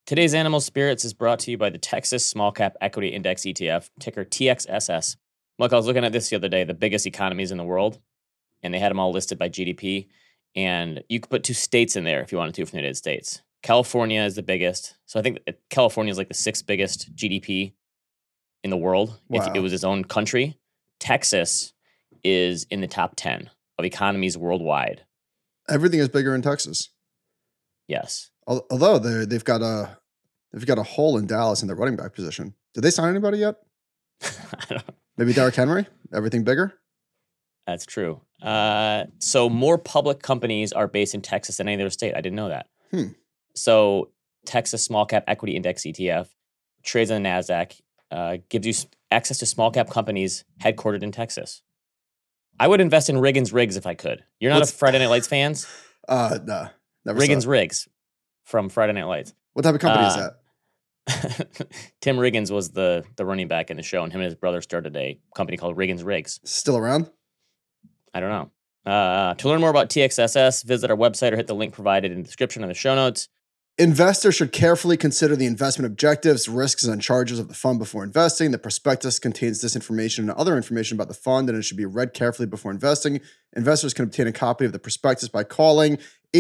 Today's Animal Spirits is brought to you by the Texas Small Cap Equity Index ETF, ticker TXSS. Look, I was looking at this the other day, the biggest economies in the world, and they had them all listed by GDP. And you could put two states in there if you wanted to from the United States. California is the biggest. So I think California is like the sixth biggest GDP in the world. Wow. If it was its own country. Texas is in the top 10 of economies worldwide. Everything is bigger in Texas. Yes. Although they've got a hole in Dallas in their running back position. Did they sign anybody yet? I don't know. Maybe Derrick Henry? Everything bigger? That's true. So more public companies are based in Texas than any other state. I didn't know that. So Texas Small Cap Equity Index ETF trades on the NASDAQ, gives you access to small cap companies headquartered in Texas. I would invest in Riggins Riggs if I could. You're not a Friday Night Lights fans? No. Never Riggins saw it. Riggs from Friday Night Lights. What type of company is that? Tim Riggins was the running back in the show, and him and his brother started a company called Riggins Riggs. Still around? I don't know. To learn more about TXSS, visit our website or hit the link provided in the description of the show notes. Investors should carefully consider the investment objectives, risks, and charges of the fund before investing. The prospectus contains this information and other information about the fund, and it should be read carefully before investing. Investors can obtain a copy of the prospectus by calling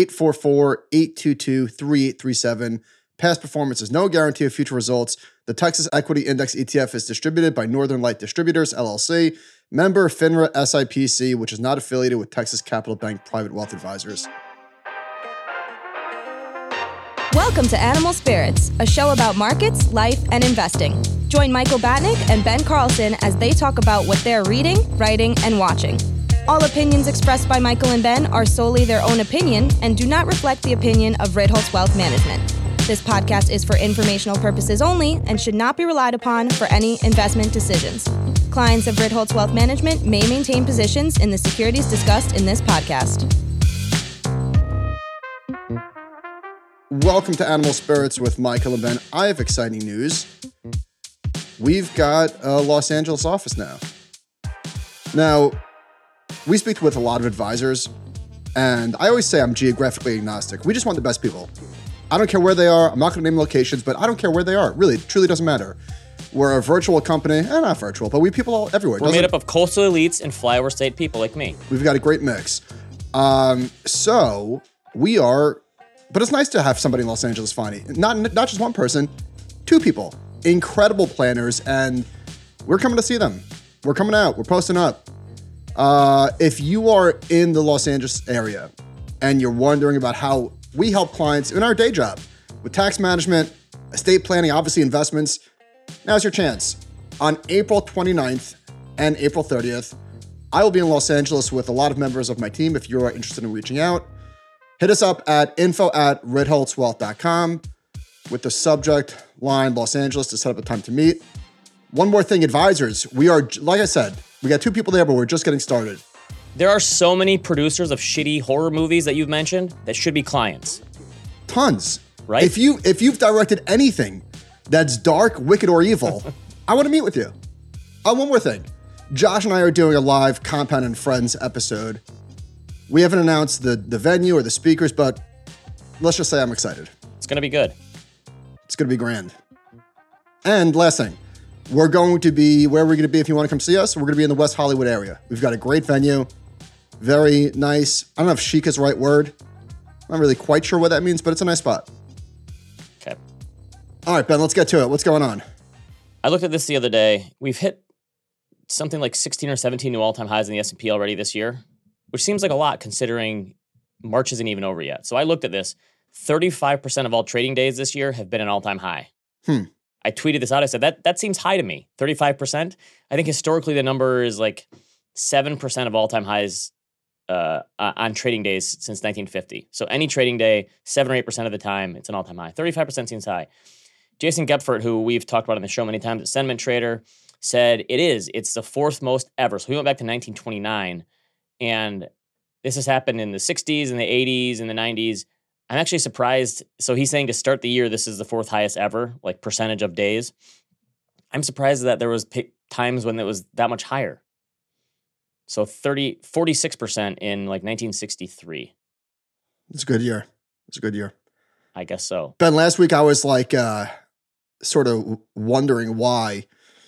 844-822-3837. Past performance is no guarantee of future results. The Texas Equity Index ETF is distributed by Northern Light Distributors, LLC, member FINRA SIPC, which is not affiliated with Texas Capital Bank Private Wealth Advisors. Welcome to Animal Spirits, a show about markets, life, and investing. Join Michael Batnick and Ben Carlson as they talk about what they're reading, writing, and watching. All opinions expressed by Michael and Ben are solely their own opinion and do not reflect the opinion of Ritholtz Wealth Management. This podcast is for informational purposes only and should not be relied upon for any investment decisions. Clients of Ritholtz Wealth Management may maintain positions in the securities discussed in this podcast. Welcome to Animal Spirits with Michael and Ben. I have exciting news. We've got a Los Angeles office now. Now, we speak with a lot of advisors, and I always say I'm geographically agnostic. We just want the best people. I don't care where they are. I'm not going to name locations, but I don't care where they are. Really, it truly doesn't matter. We're a virtual company, not virtual, but we people all everywhere. We're made up of coastal elites and flyover state people like me. We've got a great mix. So we are, but it's nice to have somebody in Los Angeles finding not just one person, two people, incredible planners, and we're coming to see them. We're coming out. We're posting up. If you are in the Los Angeles area and you're wondering about how we help clients in our day job with tax management, estate planning, obviously investments, now's your chance. On April 29th and April 30th, I will be in Los Angeles with a lot of members of my team. If you are interested in reaching out, hit us up at info@ritholtzwealth.com with the subject line Los Angeles to set up a time to meet. One more thing, advisors. We are, like I said, we got two people there, but we're just getting started. There are so many producers of shitty horror movies that you've mentioned that should be clients. Tons. Right? If you've directed anything that's dark, wicked, or evil, I want to meet with you. One more thing. Josh and I are doing a live Compound and Friends episode. We haven't announced the venue or the speakers, but let's just say I'm excited. It's going to be good. It's going to be grand. And last thing, we're going to be, where are we going to be if you want to come see us? We're going to be in the West Hollywood area. We've got a great venue. Very nice. I don't know if chic is the right word. I'm not really quite sure what that means, but it's a nice spot. Okay. All right, Ben, let's get to it. What's going on? I looked at this the other day. We've hit something like 16 or 17 new all-time highs in the S&P already this year, which seems like a lot considering March isn't even over yet. So I looked at this. 35% of all trading days this year have been an all-time high. I tweeted this out. I said, that seems high to me, 35%. I think historically the number is like 7% of all-time highs on trading days since 1950. So any trading day, 7 or 8% of the time, it's an all-time high. 35% seems high. Jason Gepfert, who we've talked about on the show many times at Sentiment Trader, said it's the fourth most ever. So we went back to 1929, and this has happened in the 60s and the 80s and the 90s. I'm actually surprised. So he's saying to start the year, this is the fourth highest ever, like percentage of days. I'm surprised that there was times when it was that much higher. So 46% in like 1963. It's a good year. I guess so. Ben, last week I was like sort of wondering why,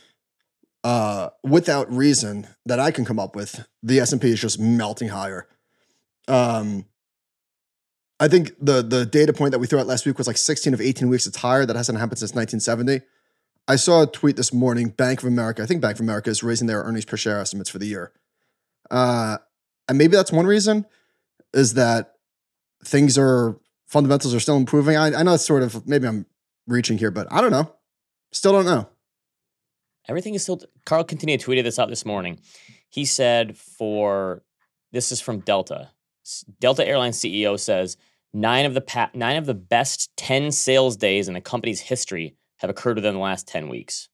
without reason that I can come up with, the S&P is just melting higher. I think the data point that we threw out last week was like 16 of 18 weeks it's higher. That hasn't happened since 1970. I saw a tweet this morning, Bank of America, I think Bank of America is raising their earnings per share estimates for the year. And maybe that's one reason, is that fundamentals are still improving. I know it's sort of, maybe I'm reaching here, but I don't know. Still don't know. Everything is still, Carl Quintanilla tweeted this out this morning. He said this is from Delta. Delta Airlines CEO says 9 of the best 10 sales days in the company's history have occurred within the last 10 weeks.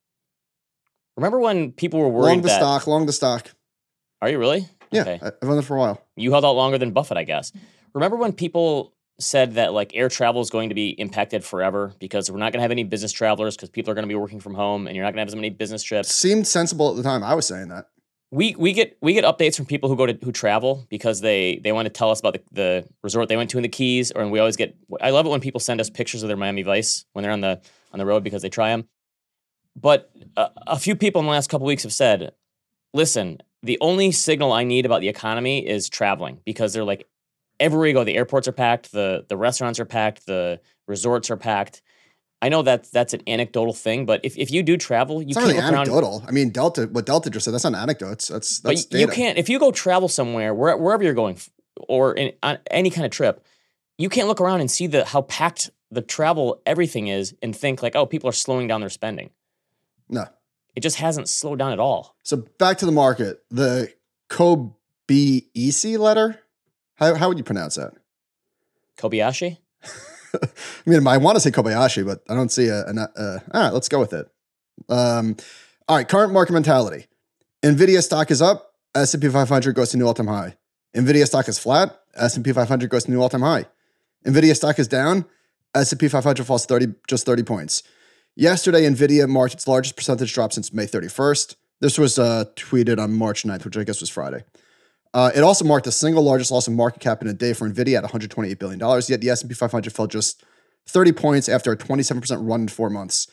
Remember when people were worried long the stock. Are you really? Yeah, okay. I've owned it for a while. You held out longer than Buffett, I guess. Remember when people said that like air travel is going to be impacted forever because we're not going to have any business travelers because people are going to be working from home and you're not going to have as many business trips? Seemed sensible at the time. I was saying that. We get updates from people who travel because they want to tell us about the resort they went to in the Keys, and we always get. I love it when people send us pictures of their Miami Vice when they're on the road because they try them. But a few people in the last couple of weeks have said, "Listen, the only signal I need about the economy is traveling because they're like everywhere you go, the airports are packed, the restaurants are packed, the resorts are packed." I know that's an anecdotal thing, but if you do travel, you can't look around. Anecdotal. I mean, what Delta just said, that's not anecdotes. That's but data. You can't, if you go travel somewhere, wherever you're going, or on any kind of trip, you can't look around and see how packed the travel everything is and think like, oh, people are slowing down their spending. No. It just hasn't slowed down at all. So back to the market. The Kobayashi letter, how would you pronounce that? Kobayashi? I mean, I want to say Kobayashi, but I don't see all right, let's go with it. All right, current market mentality. NVIDIA stock is up, S&P 500 goes to new all-time high. NVIDIA stock is flat, S&P 500 goes to new all-time high. NVIDIA stock is down, S&P 500 falls 30 points. Yesterday, NVIDIA marked its largest percentage drop since May 31st. This was tweeted on March 9th, which I guess was Friday. It also marked the single largest loss in market cap in a day for NVIDIA at $128 billion, yet the S&P 500 fell just 30 points after a 27% run in 4 months.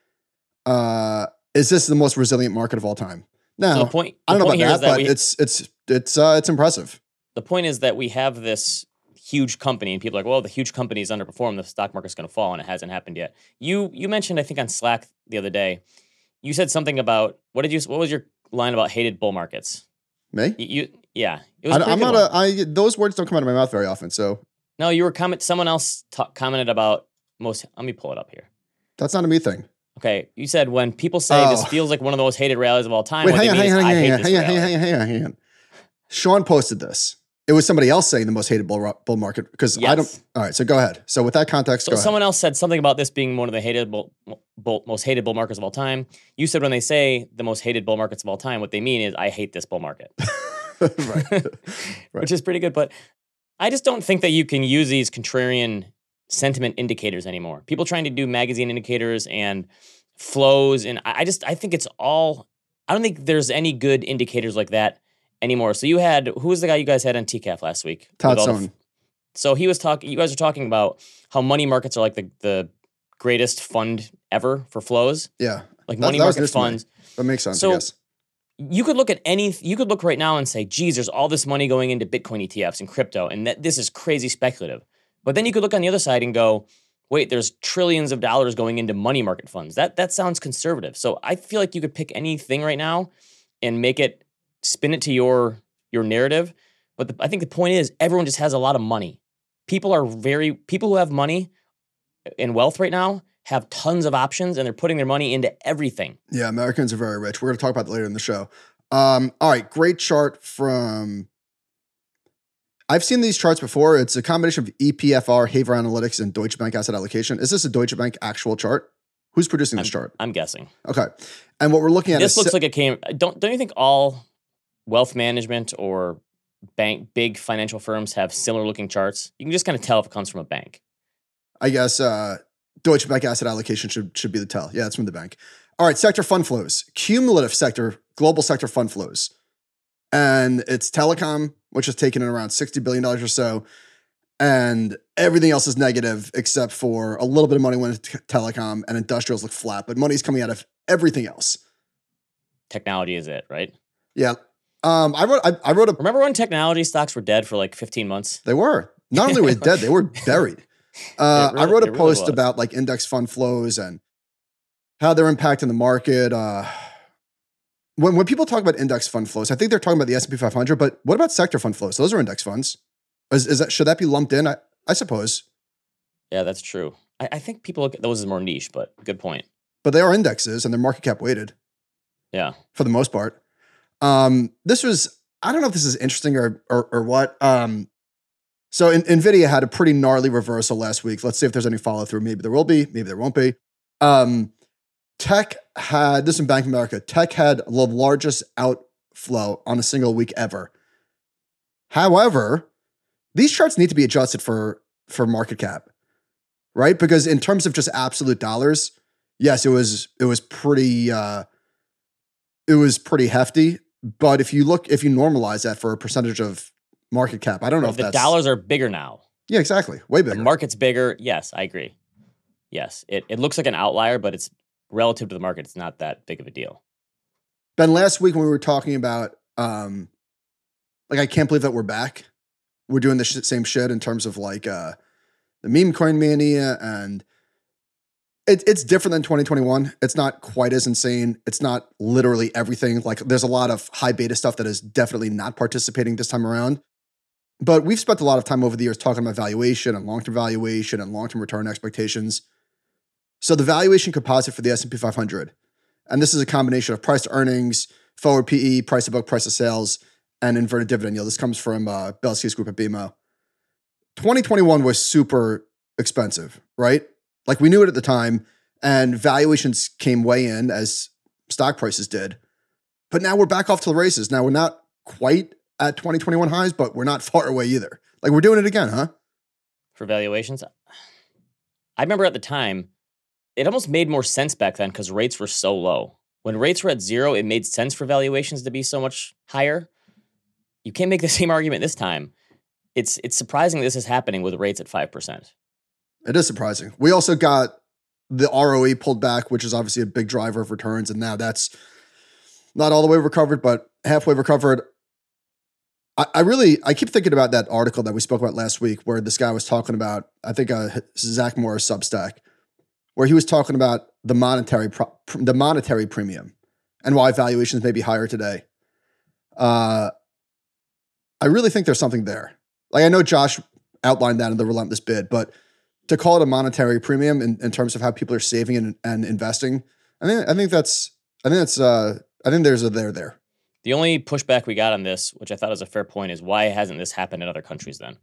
Is this the most resilient market of all time? Now, so I don't know about that, but it's impressive. The point is that we have this huge company, and people are like, well, the huge company is underperformed, the stock market's going to fall, and it hasn't happened yet. You mentioned, I think on Slack the other day, you said something about, what was your line about hated bull markets? Me? Yeah. It was those words don't come out of my mouth very often, so. No, you were someone else commented about let me pull it up here. That's not a me thing. Okay, you said when people say this feels like one of the most hated rallies of all time, Wait, hang on. Sean posted this. It was somebody else saying the most hated bull market because I don't. All right, so go ahead. So with that context, go someone else said something about this being one of the most hated bull markets of all time. You said when they say the most hated bull markets of all time, what they mean is I hate this bull market. right. Which is pretty good. But I just don't think that you can use these contrarian sentiment indicators anymore. People trying to do magazine indicators and flows, and I think it's all. I don't think there's any good indicators like that anymore. So you had, who was the guy you guys had on TCAF last week? Todd Stone. So he was talking, you guys are talking about how money markets are like the greatest fund ever for flows. Yeah. Like money market funds. That makes sense, so I guess. You could look right now and say, geez, there's all this money going into Bitcoin ETFs and crypto, and this is crazy speculative. But then you could look on the other side and go, wait, there's trillions of dollars going into money market funds. That sounds conservative. So I feel like you could pick anything right now and spin it to your narrative. But I think the point is everyone just has a lot of money. People who have money and wealth right now have tons of options, and they're putting their money into everything. Yeah, Americans are very rich. We're going to talk about that later in the show. All right, great chart from... I've seen these charts before. It's a combination of EPFR, Haver Analytics, and Deutsche Bank Asset Allocation. Is this a Deutsche Bank actual chart? Who's producing this chart? I'm guessing. Okay. And what we're looking at this looks like it came... Don't you think all wealth management or big financial firms have similar looking charts? You can just kind of tell if it comes from a bank. I guess Deutsche Bank Asset Allocation should be the tell. Yeah, it's from the bank. All right, sector fund flows. Cumulative global sector fund flows. And it's telecom, which has taken in around $60 billion or so. and everything else is negative except for a little bit of money went into telecom and industrials look flat, but money's coming out of everything else. Technology is it, right? Yeah. I wrote a. Remember when technology stocks were dead for like 15 months? They were. Not only were they dead, they were buried. I wrote a post really about like index fund flows and how they're impacting the market. When people talk about index fund flows, I think they're talking about the S&P 500, but what about sector fund flows? Those are index funds. Should that be lumped in? I suppose. Yeah, that's true. I think people look at those as more niche, but good point. But they are indexes and they're market cap weighted. Yeah. For the most part. This was, I don't know if this is interesting or what. So NVIDIA had a pretty gnarly reversal last week. Let's see if there's any follow through. Maybe there will be, maybe there won't be. Tech had, this in Bank of America, Tech had the largest outflow on a single week ever. However, these charts need to be adjusted for market cap, right? Because in terms of just absolute dollars, yes, it was pretty hefty. But if you normalize that for a percentage of market cap, I don't know if the dollars are bigger now. Yeah, exactly. Way bigger. The market's bigger. Yes, I agree. Yes, it looks like an outlier, but it's relative to the market. It's not that big of a deal. Ben, last week when we were talking about, I can't believe that we're back. We're doing the same shit in terms of like the meme coin mania, and it's different than 2021. It's not quite as insane. It's not literally everything. Like there's a lot of high beta stuff that is definitely not participating this time around. But we've spent a lot of time over the years talking about valuation and long-term valuation and long-term return expectations. So the valuation composite for the S&P 500, and this is a combination of price to earnings, forward PE, price to book, price to sales, and inverted dividend yield. This comes from Belsky's group at BMO. 2021 was super expensive, right? Like we knew it at the time, and valuations came way in as stock prices did. But now we're back off to the races. Now we're not quite at 2021 highs, but we're not far away either. Like we're doing it again, huh? For valuations? I remember at the time, it almost made more sense back then because rates were so low. When rates were at zero, it made sense for valuations to be so much higher. You can't make the same argument this time. It's surprising this is happening with rates at 5%. It is surprising. We also got the ROE pulled back, which is obviously a big driver of returns. And now that's not all the way recovered, but halfway recovered. I keep thinking about that article that we spoke about last week where this guy was talking about, I think Zach Morris Substack, where he was talking about the monetary premium and why valuations may be higher today. I really think there's something there. Like I know Josh outlined that in the Relentless Bid, but to call it a monetary premium in terms of how people are saving and investing, I think there's a there. The only pushback we got on this, which I thought was a fair point, is why hasn't this happened in other countries then?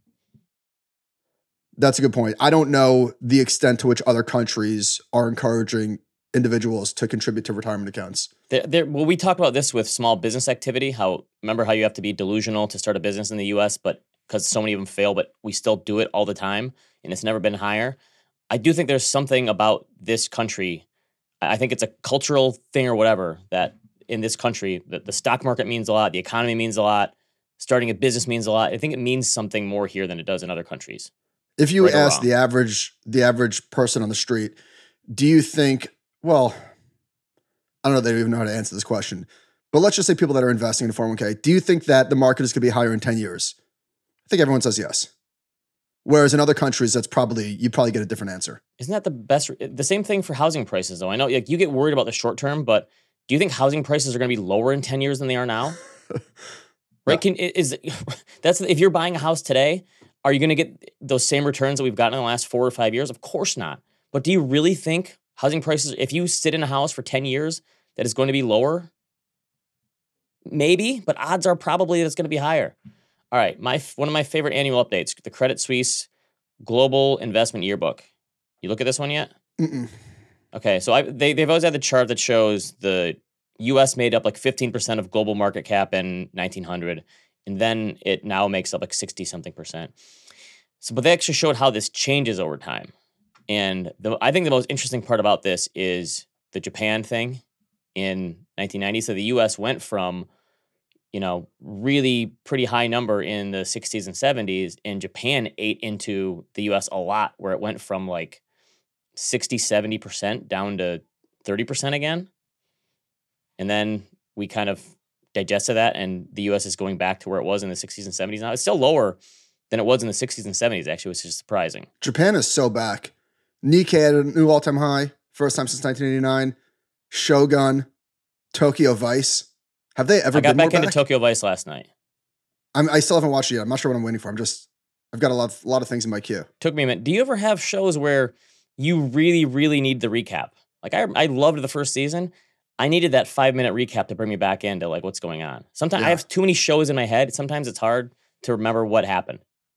That's a good point. I don't know the extent to which other countries are encouraging individuals to contribute to retirement accounts. Well, we talked about this with small business activity. Remember how you have to be delusional to start a business in the U.S., but because so many of them fail, but we still do it all the time, and it's never been higher. I do think there's something about this country. I think it's a cultural thing or whatever that in this country, the stock market means a lot, the economy means a lot, starting a business means a lot. I think it means something more here than it does in other countries. If you ask the average person on the street, do you think, well, I don't know if they even know how to answer this question, but let's just say people that are investing in 401k, do you think that the market is going to be higher in 10 years? I think everyone says yes. Whereas in other countries, you probably get a different answer. Isn't that the same thing for housing prices though? I know like you get worried about the short term, but do you think housing prices are going to be lower in 10 years than they are now? Right? If you're buying a house today, are you going to get those same returns that we've gotten in the last 4 or 5 years? Of course not. But do you really think housing prices, if you sit in a house for 10 years, that is going to be lower? Maybe, but odds are probably that it's going to be higher. All right, one of my favorite annual updates, the Credit Suisse Global Investment Yearbook. You look at this one yet? Mm-mm. Okay, so they've always had the chart that shows the U.S. made up like 15% of global market cap in 1900, and then it now makes up like 60-something%. So, but they actually showed how this changes over time. And I think the most interesting part about this is the Japan thing in 1990. So the U.S. went from really pretty high number in the 60s and 70s, and Japan ate into the US a lot, where it went from like 60, 70% down to 30% again. And then we kind of digested that, and the US is going back to where it was in the 60s and 70s now. It's still lower than it was in the 60s and 70s, actually, which is surprising. Japan is so back. Nikkei at a new all-time high, first time since 1989. Shogun, Tokyo Vice. Have they ever been more back? I got back into Tokyo Vice last night. I still haven't watched it yet. I'm not sure what I'm waiting for. I've got a lot of things in my queue. Took me a minute. Do you ever have shows where you really, really need the recap? Like I loved the first season. I needed that 5-minute recap to bring me back into like what's going on. Sometimes I have too many shows in my head. Sometimes it's hard to remember what happened.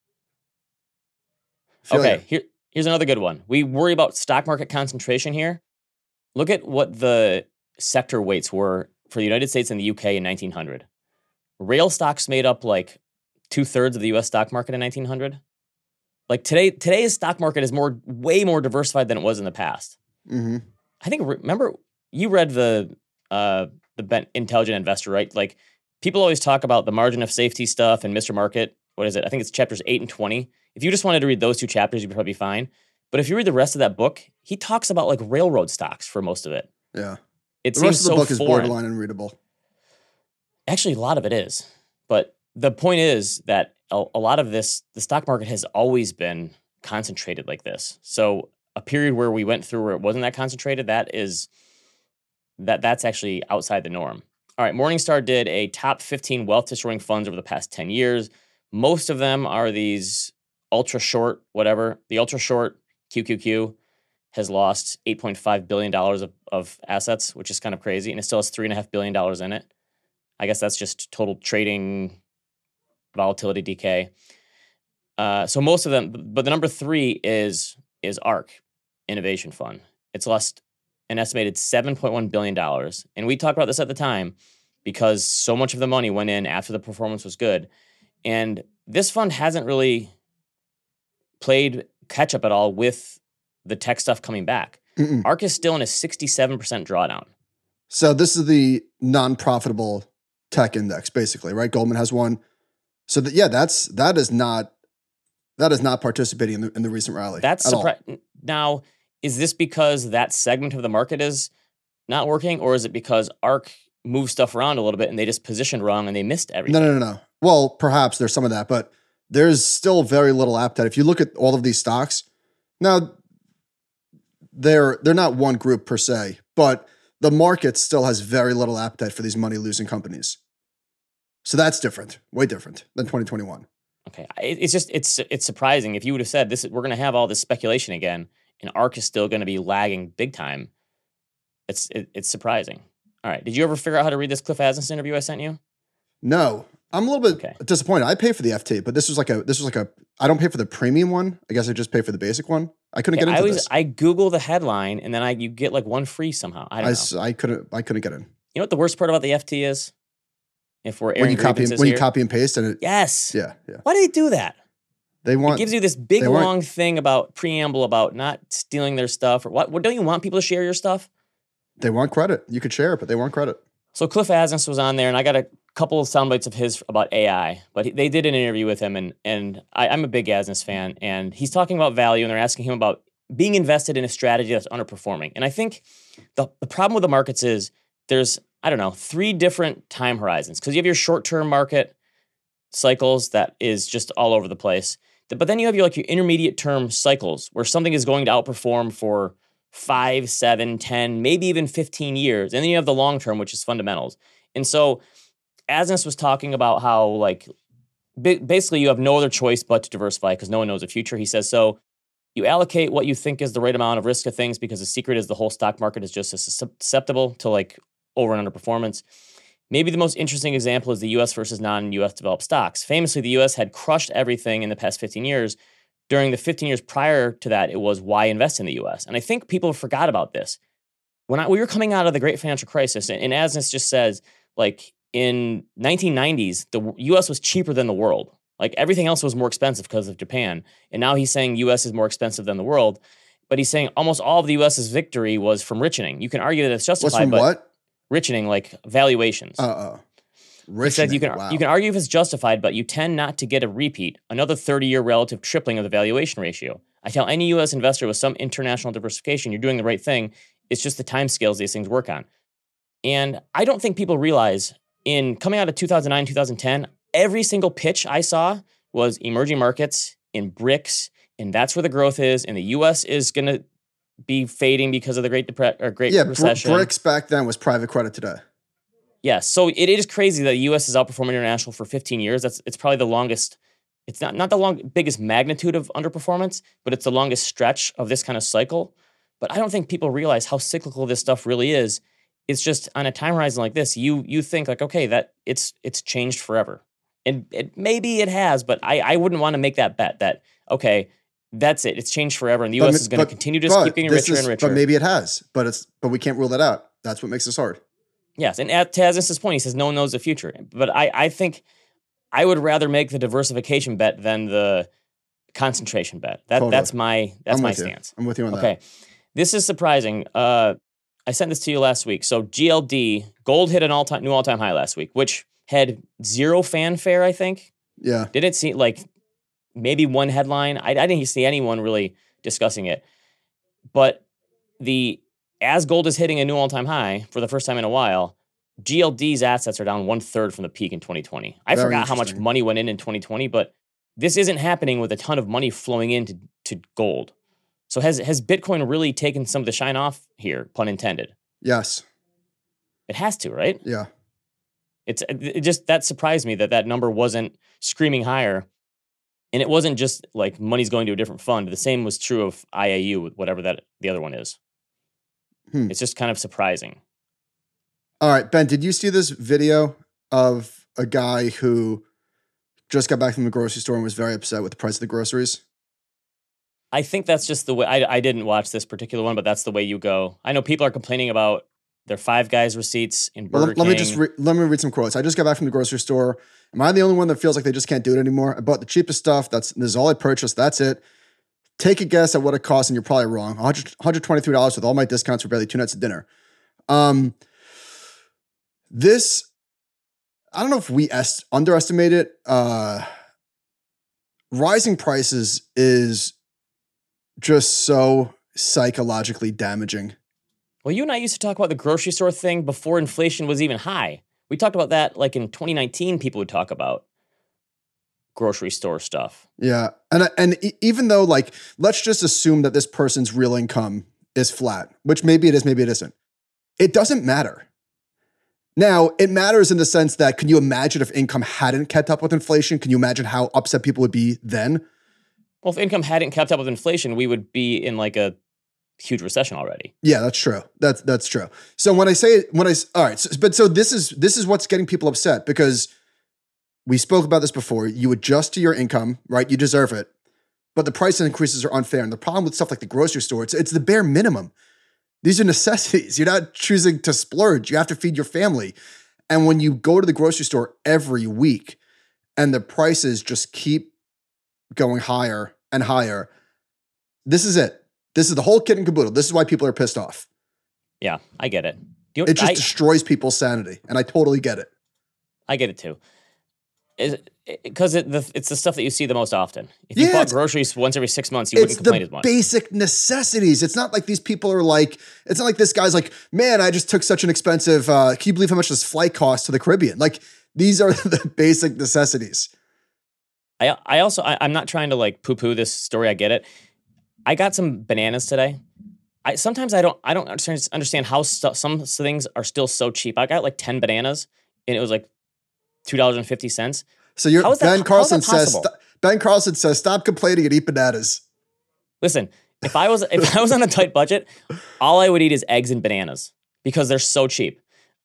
Here's another good one. We worry about stock market concentration here. Look at what the sector weights were for the United States and the UK in 1900. Rail stocks made up like 2/3 of the US stock market in 1900. Like today's stock market is way more diversified than it was in the past. Mm-hmm. I think, remember, you read the Intelligent Investor, right? Like, people always talk about the margin of safety stuff and Mr. Market. What is it? I think it's chapters 8 and 20. If you just wanted to read those 2 chapters, you'd probably be fine. But if you read the rest of that book, he talks about like railroad stocks for most of it. Yeah. It the seems rest of the so book is foreign. borderline unreadable. Actually, a lot of it is. But the point is that a lot of this, the stock market has always been concentrated like this. So a period where we went through where it wasn't that concentrated, that's actually outside the norm. All right, Morningstar did a top 15 wealth destroying funds over the past 10 years. Most of them are these ultra short, whatever. The ultra short QQQ has lost $8.5 billion of assets, which is kind of crazy, and it still has $3.5 billion in it. I guess that's just total trading volatility decay. So most of them, but the number 3 is ARK Innovation Fund. It's lost an estimated $7.1 billion. And we talked about this at the time because so much of the money went in after the performance was good. And this fund hasn't really played catch up at all with the tech stuff coming back. ARK is still in a 67% drawdown. So this is the non-profitable tech index, basically, right? Goldman has one. So that is not participating in the recent rally. That's now. Is this because that segment of the market is not working, or is it because ARK moved stuff around a little bit and they just positioned wrong and they missed everything? No. Well, perhaps there's some of that, but there's still very little appetite. If you look at all of these stocks, now they're not one group per se, but the market still has very little appetite for these money-losing companies. So that's different, way different than 2021. Okay, it's surprising. If you would have said we're going to have all this speculation again, and ARK is still going to be lagging big time, it's surprising. All right, did you ever figure out how to read this Cliff Asness interview I sent you? No, I'm a little bit disappointed. I pay for the FT, but this was like a. I don't pay for the premium one. I guess I just pay for the basic one. I couldn't get into this. I Google the headline and then you get like one free somehow. I don't know. I couldn't get in. You know what the worst part about the FT is? If we're when you copy and paste and it. Yes. Yeah. Why do they do that? It gives you this big long thing about preamble about not stealing their stuff or what don't you want people to share your stuff? They want credit. You could share it, but they want credit. So Cliff Asness was on there, and I got a couple of sound bites of his about AI, but they did an interview with him, and I'm a big Asness fan, and he's talking about value, and they're asking him about being invested in a strategy that's underperforming. And I think the problem with the markets is there's, 3 different time horizons, because you have your short-term market cycles that is just all over the place. But then you have your intermediate term cycles where something is going to outperform for 5, 7, 10, maybe even 15 years. And then you have the long term, which is fundamentals. And so Asness was talking about how basically you have no other choice but to diversify because no one knows the future. He says, so you allocate what you think is the right amount of risk of things because the secret is the whole stock market is just as susceptible to over and underperformance. Maybe the most interesting example is the U.S. versus non-U.S. developed stocks. Famously, the U.S. had crushed everything in the past 15 years. During the 15 years prior to that, it was why invest in the U.S.? And I think people forgot about this. When we were coming out of the great financial crisis, and Asness just says, in 1990s, the U.S. was cheaper than the world. Everything else was more expensive because of Japan. And now he's saying U.S. is more expensive than the world. But he's saying almost all of the U.S.'s victory was from richening. You can argue that it's justified. What's from what? Richening, valuations. He said you can argue if it's justified, but you tend not to get a repeat, another 30-year relative tripling of the valuation ratio. I tell any U.S. investor with some international diversification, you're doing the right thing. It's just the time scales these things work on. And I don't think people realize in coming out of 2009, 2010, every single pitch I saw was emerging markets in BRICS, and that's where the growth is. And the U.S. is going to be fading because of the Great Recession. BRICS back then was private credit today. Yes, so it is crazy that the U.S. has outperformed international for 15 years. It's probably the longest. It's not the biggest magnitude of underperformance, but it's the longest stretch of this kind of cycle. But I don't think people realize how cyclical this stuff really is. It's just on a time horizon like this, you think like, okay, that it's changed forever, and maybe it has, but I wouldn't want to make that bet that okay, that's it, it's changed forever, and the U.S. is going to continue to keep getting richer and richer. But maybe it has, but we can't rule that out. That's what makes this hard. Yes, and to Asnis's point, he says no one knows the future. But I think I would rather make the diversification bet than the concentration bet. That's my stance. I'm with you on that. Okay, this is surprising. I sent this to you last week. So GLD, gold hit an new all-time high last week, which had zero fanfare, I think. Yeah. Didn't see like maybe one headline. I didn't see anyone really discussing it. But as gold is hitting a new all-time high for the first time in a while, GLD's assets are down 1/3 from the peak in 2020. I forgot how much money went in 2020, but this isn't happening with a ton of money flowing into gold. So has Bitcoin really taken some of the shine off here, pun intended? Yes. It has to, right? Yeah. It just that surprised me that number wasn't screaming higher. And it wasn't just like money's going to a different fund. The same was true of IAU, whatever the other one is. It's just kind of surprising. All right, Ben, did you see this video of a guy who just got back from the grocery store and was very upset with the price of the groceries? I think that's just the way. I didn't watch this particular one, but that's the way you go. I know people are complaining about their Five Guys receipts in Burger King. Let me read some quotes. I just got back from the grocery store. Am I the only one that feels like they just can't do it anymore? I bought the cheapest stuff. This is all I purchased. That's it. Take a guess at what it costs, and you're probably wrong. $123 with all my discounts for barely 2 nights of dinner. This, I don't know if we underestimate it. Rising prices is just so psychologically damaging. Well, you and I used to talk about the grocery store thing before inflation was even high. We talked about that like in 2019, people would talk about grocery store stuff. Yeah. And even though like, let's just assume that this person's real income is flat, which maybe it is, maybe it isn't. It doesn't matter. Now, it matters in the sense that, can you imagine if income hadn't kept up with inflation? Can you imagine how upset people would be then? Well, if income hadn't kept up with inflation, we would be in like a huge recession already. Yeah, that's true. That's true. So all right. So this is what's getting people upset, because we spoke about this before. You adjust to your income, right? You deserve it. But the price increases are unfair. And the problem with stuff like the grocery store, it's the bare minimum. These are necessities. You're not choosing to splurge. You have to feed your family. And when you go to the grocery store every week and the prices just keep going higher and higher, this is it. This is the whole kit and caboodle. This is why people are pissed off. Yeah, I get it. It just destroys people's sanity. And I totally get it. I get it too. Because it's the stuff that you see the most often. If you bought groceries once every 6 months, you wouldn't complain as much. It's the basic necessities. It's not like these people are like, it's not like this guy's like, man, I just took such an expensive, can you believe how much this flight costs to the Caribbean? Like, these are the basic necessities. I'm not trying to like poo-poo this story. I get it. I got some bananas today. Sometimes I don't understand how some things are still so cheap. I got like 10 bananas and it was like $2.50. So Ben Carlson says, stop complaining and eat bananas. Listen, if I was on a tight budget, all I would eat is eggs and bananas because they're so cheap.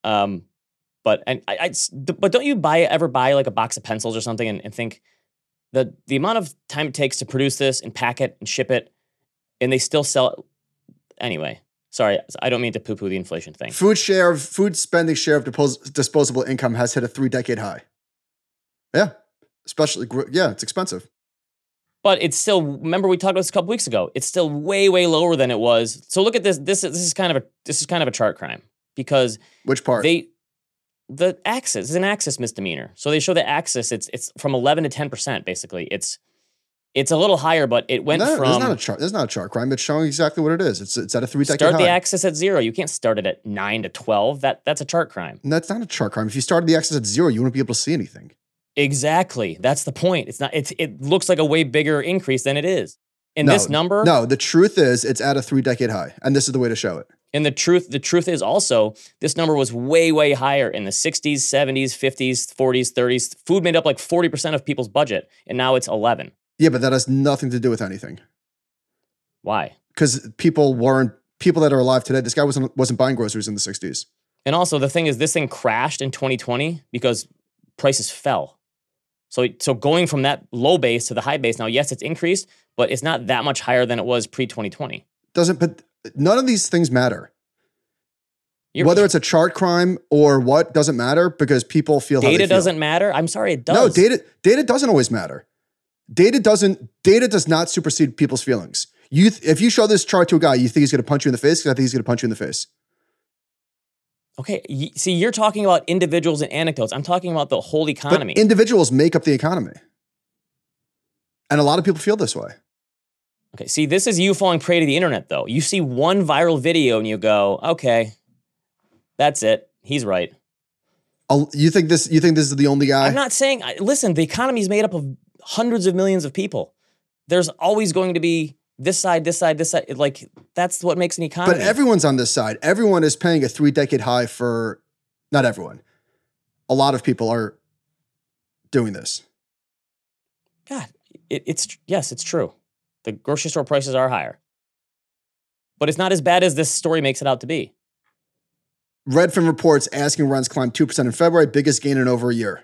But don't you ever buy like a box of pencils or something and think that the amount of time it takes to produce this and pack it and ship it, and they still sell it anyway? Sorry, I don't mean to poo-poo the inflation thing. Food spending share of disposable income has hit a 3-decade high. Yeah, it's expensive. But it's still, remember we talked about this a couple weeks ago, it's still way, way lower than it was. So look at this. This is kind of a chart crime, because which part? the axis is an axis misdemeanor. So they show the axis. It's from 11 to 10%. Basically, it's a little higher, but it went from. There's not a chart crime. It's showing exactly what it is. It's at a 3-decade high. Start the axis at 0. You can't start it at 9 to 12. That's a chart crime. And that's not a chart crime. If you started the axis at 0, you wouldn't be able to see anything. Exactly. That's the point. It's not. It looks like a way bigger increase than it is. This number. No, the truth is it's at a 3-decade high, and this is the way to show it. And the truth is also this number was way, way higher in the 60s, 70s, 50s, 40s, 30s. Food made up like 40% of people's budget, and now it's 11. Yeah, but that has nothing to do with anything. Why? Because people that are alive today, this guy wasn't buying groceries in the 60s. And also the thing is, this thing crashed in 2020 because prices fell. So going from that low base to the high base, now, yes, it's increased, but it's not that much higher than it was pre-2020. But none of these things matter. Whether it's a chart crime or what doesn't matter because people feel how they feel. Data doesn't matter? I'm sorry, it does. No, data doesn't always matter. Data does not supersede people's feelings. If you show this chart to a guy, you think he's going to punch you in the face? Because I think he's going to punch you in the face. Okay, see, you're talking about individuals and anecdotes. I'm talking about the whole economy. But individuals make up the economy. And a lot of people feel this way. Okay, see, this is you falling prey to the internet, though. You see one viral video and you go, okay, that's it. He's right. You think this is the only guy? I'm not saying, listen, the economy is made up of hundreds of millions of people. There's always going to be this side. Like, that's what makes an economy. But everyone's on this side. Everyone is paying a 3-decade high for, not everyone. A lot of people are doing this. God, it's true. The grocery store prices are higher. But it's not as bad as this story makes it out to be. Redfin reports asking rents climbed 2% in February, biggest gain in over a year.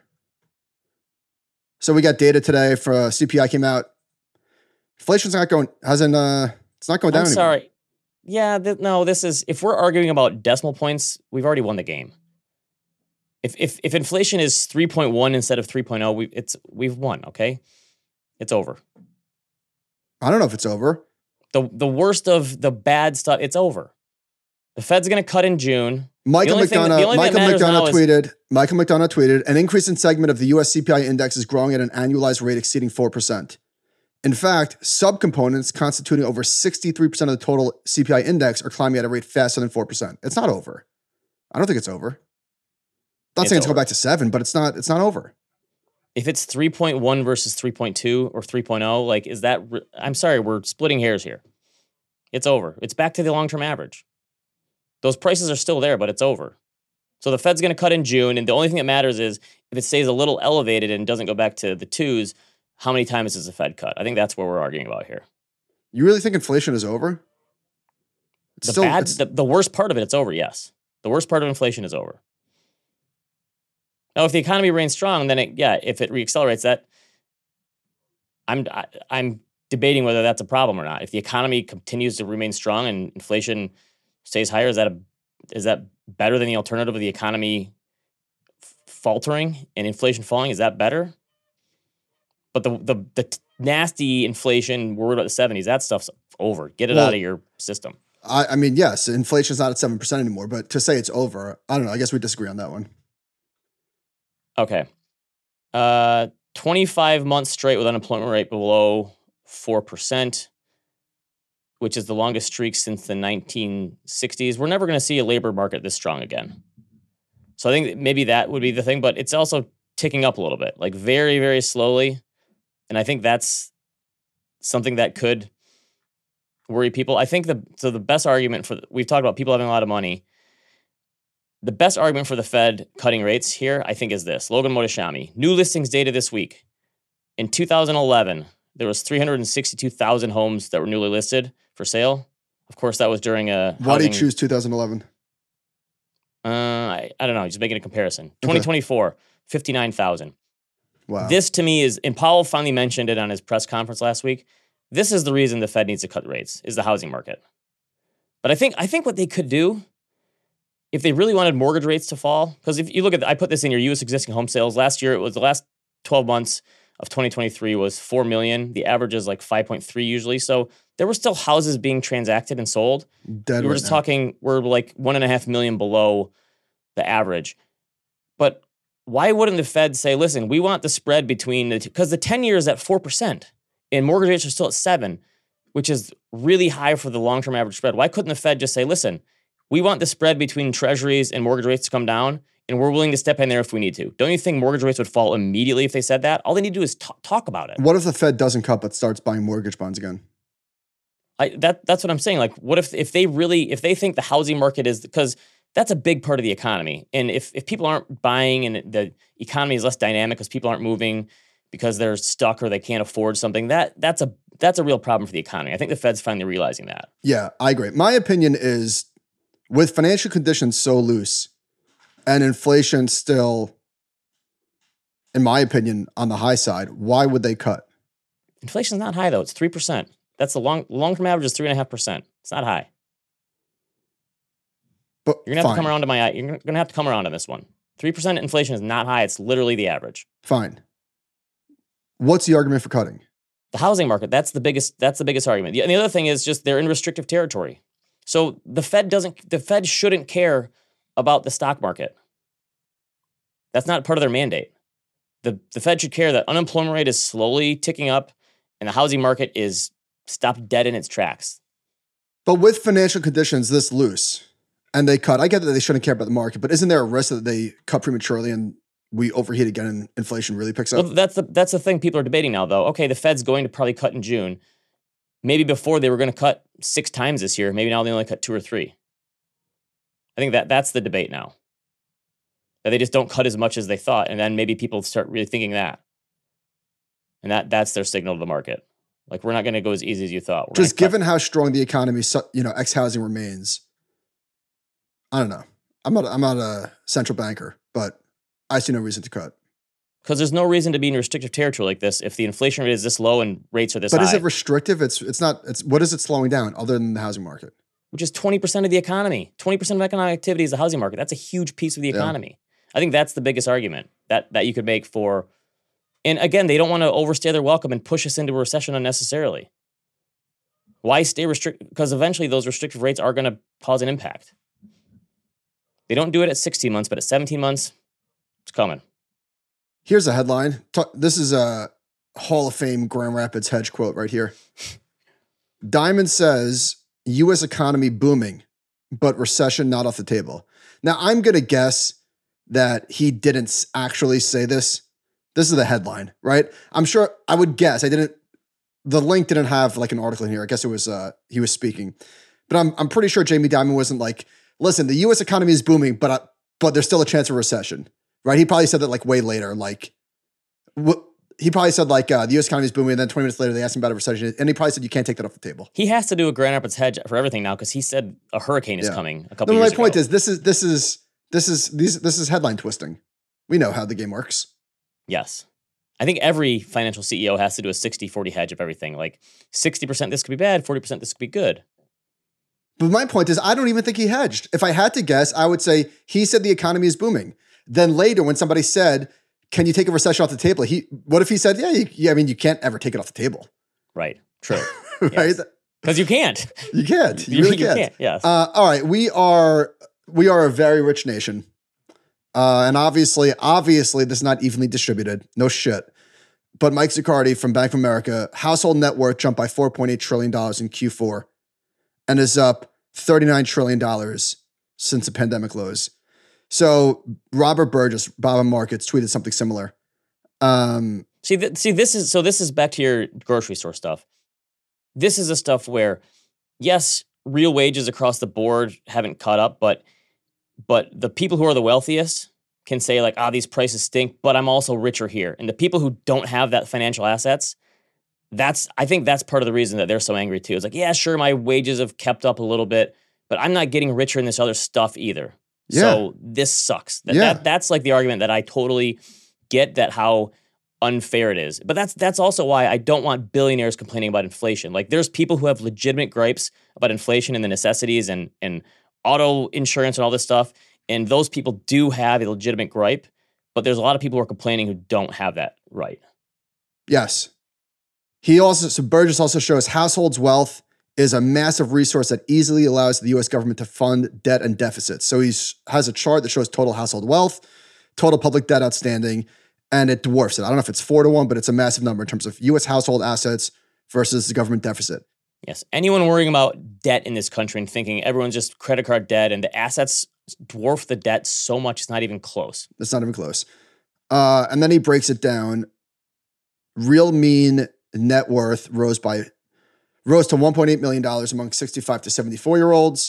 So we got data today for CPI came out. Inflation's not going, it's not going down anymore. I'm sorry. Yeah, this is, if we're arguing about decimal points, we've already won the game. If inflation is 3.1 instead of 3.0, we've won, okay? It's over. I don't know if it's over. The worst of the bad stuff, it's over. The Fed's going to cut in June. Michael McDonough tweeted, an increase in segment of the US CPI index is growing at an annualized rate exceeding 4%. In fact, subcomponents constituting over 63% of the total CPI index are climbing at a rate faster than 4%. It's not over. I don't think it's over. I'm not saying it's go back to 7, but it's not over. If it's 3.1 versus 3.2 or 3.0, like, is that, I'm sorry, we're splitting hairs here. It's over. It's back to the long-term average. Those prices are still there, but it's over. So the Fed's going to cut in June, and the only thing that matters is if it stays a little elevated and doesn't go back to the 2s, how many times does the Fed cut? I think that's what we're arguing about here. You really think inflation is over? The worst part of it, it's over, yes. The worst part of inflation is over. Now, if the economy remains strong, then if it reaccelerates that, I'm debating whether that's a problem or not. If the economy continues to remain strong and inflation stays higher, is that better than the alternative of the economy faltering and inflation falling? Is that better? But the nasty inflation, we're worried about the 70s, that stuff's over. Get it out of your system. I mean, yes, inflation's not at 7% anymore, but to say it's over, I don't know. I guess we disagree on that one. Okay. 25 months straight with unemployment rate below 4%, which is the longest streak since the 1960s. We're never going to see a labor market this strong again. So I think maybe that would be the thing, but it's also ticking up a little bit, like very, very slowly. And I think that's something that could worry people. I think the best argument we've talked about people having a lot of money. The best argument for the Fed cutting rates here, I think, is this. Logan Mohtashami, new listings data this week. In 2011, there was 362,000 homes that were newly listed for sale. Of course, that was during a housing... Why do you choose 2011? I don't know, just making a comparison. 2024, 59,000. Wow. This, to me, is... And Powell finally mentioned it on his press conference last week. This is the reason the Fed needs to cut rates, is the housing market. But I think what they could do, if they really wanted mortgage rates to fall, because if you look at, I put this in your U.S. existing home sales. Last year, it was the last 12 months of 2023 was 4 million. The average is like 5.3 usually. So there were still houses being transacted and sold. We're just talking, we're like 1.5 million below the average. But why wouldn't the Fed say, listen, we want the spread between because the 10-year is at 4% and mortgage rates are still at 7%, which is really high for the long-term average spread. Why couldn't the Fed just say, listen, we want the spread between treasuries and mortgage rates to come down, and we're willing to step in there if we need to? Don't you think mortgage rates would fall immediately if they said that? All they need to do is talk about it. What if the Fed doesn't cut but starts buying mortgage bonds again? That's what I'm saying. Like, what if they think the housing market is, because that's a big part of the economy. And if people aren't buying and the economy is less dynamic because people aren't moving because they're stuck or they can't afford something, that's a real problem for the economy. I think the Fed's finally realizing that. Yeah, I agree. My opinion is, with financial conditions so loose and inflation still, in my opinion, on the high side, why would they cut? Inflation's not high though. It's 3%. That's the long-term average is 3.5%. It's not high. But you're gonna have to come around to you're gonna have to come around on this one. 3% inflation is not high. It's literally the average. Fine. What's the argument for cutting? The housing market. That's the biggest argument. And the other thing is just they're in restrictive territory. So the Fed shouldn't care about the stock market. That's not part of their mandate. The Fed should care that unemployment rate is slowly ticking up and the housing market is stopped dead in its tracks. But with financial conditions this loose and they cut, I get that they shouldn't care about the market, but isn't there a risk that they cut prematurely and we overheat again and inflation really picks up? Well, that's the thing people are debating now, though. Okay, the Fed's going to probably cut in June. Maybe before they were going to cut 6 times this year. Maybe now they only cut 2 or 3. I think that's the debate now. That they just don't cut as much as they thought, and then maybe people start really thinking that. And that's their signal to the market. Like, we're not going to go as easy as you thought. Just given how strong the economy, ex-housing remains, I don't know. I'm not a central banker, but I see no reason to cut. Because there's no reason to be in restrictive territory like this if the inflation rate is this low and rates are this high. But is it restrictive? It's not. What is it slowing down other than the housing market? Which is 20% of the economy. 20% of economic activity is the housing market. That's a huge piece of the economy. I think that's the biggest argument that you could make for. And again, they don't want to overstay their welcome and push us into a recession unnecessarily. Why stay restricted? Because eventually those restrictive rates are going to cause an impact. They don't do it at 16 months, but at 17 months, it's coming. Here's a headline. This is a Hall of Fame Grand Rapids hedge quote right here. Diamond says, U.S. economy booming, but recession not off the table. Now, I'm going to guess that he didn't actually say this. This is the headline, right? I'm sure, I would guess. The link didn't have like an article in here. I guess it was, he was speaking. But I'm pretty sure Jamie Dimon wasn't like, listen, the U.S. economy is booming, but there's still a chance of recession. Right, he probably said that like way later. Like, he probably said like the U.S. economy is booming, and then 20 minutes later they asked him about a recession, and he probably said you can't take that off the table. He has to do a Grand Rapids hedge for everything now because he said a hurricane is coming a couple years ago. My point is this is headline twisting. We know how the game works. Yes, I think every financial CEO has to do a 60-40 hedge of everything. Like 60% this could be bad, 40% this could be good. But my point is I don't even think he hedged. If I had to guess, I would say he said the economy is booming. Then later, when somebody said, "Can you take a recession off the table?" What if he said, "Yeah, I mean, you can't ever take it off the table." Right. True. Right? Because you can't. You can't. You really can't. Yes. All right. We are a very rich nation, and obviously, this is not evenly distributed. No shit. But Mike Zaccardi from Bank of America, household net worth jumped by $4.8 trillion in Q4, and is up $39 trillion since the pandemic lows. So Robert Burgess, Bob Markets, tweeted something similar. This is back to your grocery store stuff. This is the stuff where, yes, real wages across the board haven't caught up, but the people who are the wealthiest can say like, these prices stink, but I'm also richer here. And the people who don't have that financial assets, I think that's part of the reason that they're so angry too. It's like, yeah, sure, my wages have kept up a little bit, but I'm not getting richer in this other stuff either. Yeah. So this sucks. That's like the argument that I totally get, that how unfair it is. But that's also why I don't want billionaires complaining about inflation. Like there's people who have legitimate gripes about inflation and the necessities and auto insurance and all this stuff. And those people do have a legitimate gripe, but there's a lot of people who are complaining who don't have that right. Yes. Burgess also shows households' wealth is a massive resource that easily allows the U.S. government to fund debt and deficits. So he has a chart that shows total household wealth, total public debt outstanding, and it dwarfs it. I don't know if it's 4-1, but it's a massive number in terms of U.S. household assets versus the government deficit. Yes. Anyone worrying about debt in this country and thinking everyone's just credit card debt and the assets dwarf the debt so much, it's not even close. It's not even close. And then he breaks it down. Real mean net worth rose to $1.8 million among 65 to 74-year-olds.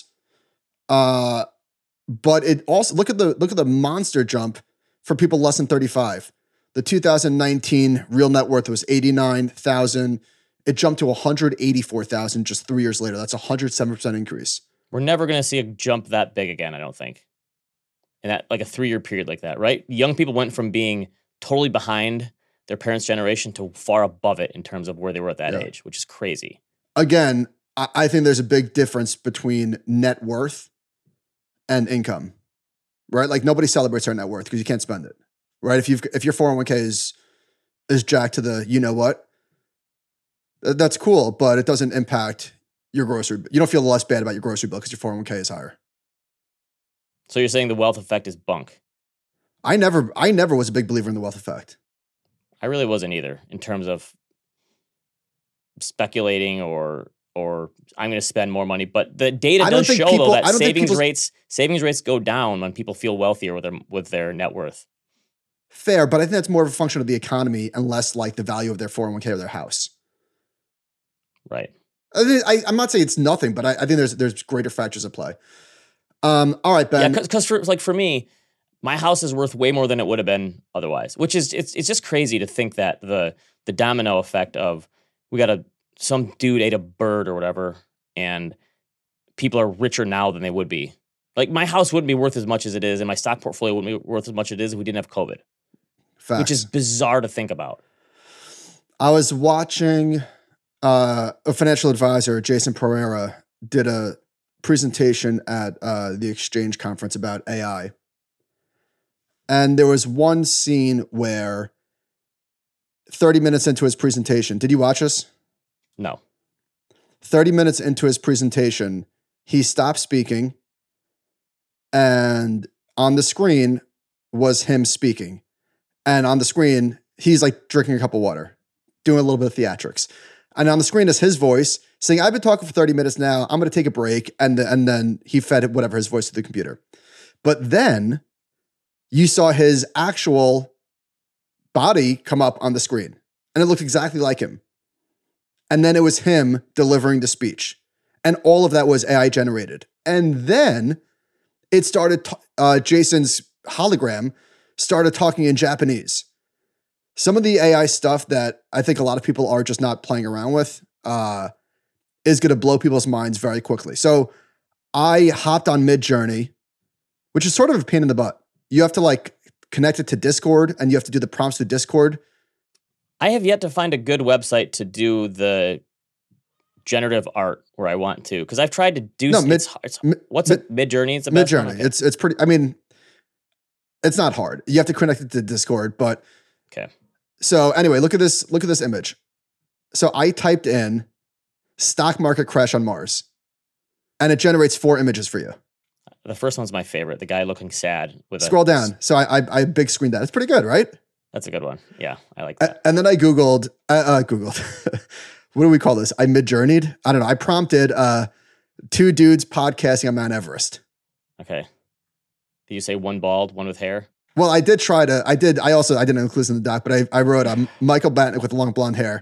But it also look at the monster jump for people less than 35. The 2019 real net worth was 89,000. It jumped to 184,000 just 3 years later. That's a 107% increase. We're never going to see a jump that big again, I don't think. In that, like a 3-year period like that, right? Young people went from being totally behind their parents' generation to far above it in terms of where they were at that age, which is crazy. Again, I think there's a big difference between net worth and income, right? Like nobody celebrates their net worth because you can't spend it, right? If your 401k is jacked to the you know what, that's cool, but it doesn't impact your grocery. You don't feel less bad about your grocery bill because your 401k is higher. So you're saying the wealth effect is bunk? I never was a big believer in the wealth effect. I really wasn't either in terms of speculating or I'm going to spend more money. But the data does show though that savings rates go down when people feel wealthier with their net worth. Fair, but I think that's more of a function of the economy and less like the value of their 401k or their house. Right. I'm not saying it's nothing, but I think there's greater factors at play. All right, Ben. Yeah, because for me, my house is worth way more than it would have been otherwise. Which is it's just crazy to think that the domino effect of some dude ate a bird or whatever, and people are richer now than they would be. Like my house wouldn't be worth as much as it is, and my stock portfolio wouldn't be worth as much as it is if we didn't have COVID. Facts. Which is bizarre to think about. I was watching a financial advisor, Jason Pereira, did a presentation at the Exchange conference about AI. And there was one scene where 30 minutes into his presentation, did you watch this? No. 30 minutes into his presentation, he stopped speaking, and on the screen was him speaking. And on the screen, he's like drinking a cup of water, doing a little bit of theatrics. And on the screen is his voice saying, I've been talking for 30 minutes now. I'm going to take a break. And then he fed whatever his voice to the computer. But then you saw his actual body come up on the screen. And it looked exactly like him. And then it was him delivering the speech. And all of that was AI generated. And then it started, Jason's hologram started talking in Japanese. Some of the AI stuff that I think a lot of people are just not playing around with is going to blow people's minds very quickly. So I hopped on Midjourney, which is sort of a pain in the butt. You have to like connect it to Discord and you have to do the prompts through Discord. I have yet to find a good website to do the generative art where I want to, because I've tried to do. What's it? Midjourney. It's Midjourney. Okay. It's pretty. I mean, it's not hard. You have to connect it to Discord, but okay. So anyway, look at this. Look at this image. So I typed in stock market crash on Mars, and it generates 4 images for you. The first one's my favorite. The guy looking sad with scroll down. So I big screened that. It's pretty good, right? That's a good one. Yeah, I like that. And then I Googled. What do we call this? I Midjourneyed. I don't know. I prompted 2 dudes podcasting on Mount Everest. Okay. Did you say one bald, one with hair? Well, I did try to. I didn't include this in the doc, but I wrote Michael Batnick with long blonde hair.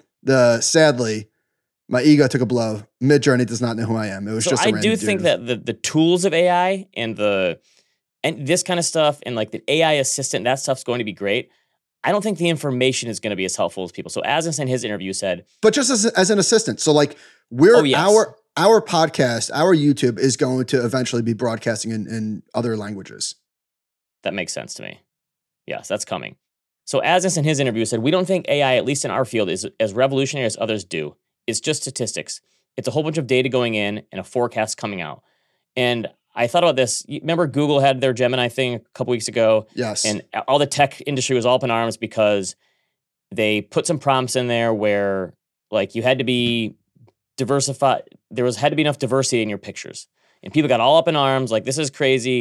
Sadly, my ego took a blow. Midjourney does not know who I am. It was just a random dude. Think that the tools of AI and this kind of stuff and like the AI assistant, that stuff's going to be great. I don't think the information is going to be as helpful as people. So as in his interview said, but just as an assistant. So like our podcast, our YouTube is going to eventually be broadcasting in other languages. That makes sense to me. Yes, that's coming. So as in his interview said, we don't think AI, at least in our field, is as revolutionary as others do. It's just statistics. It's a whole bunch of data going in and a forecast coming out. And I thought about this. Remember Google had their Gemini thing a couple weeks ago? Yes. And all the tech industry was all up in arms because they put some prompts in there where like you had to be diversified. Had to be enough diversity in your pictures. And people got all up in arms like, this is crazy.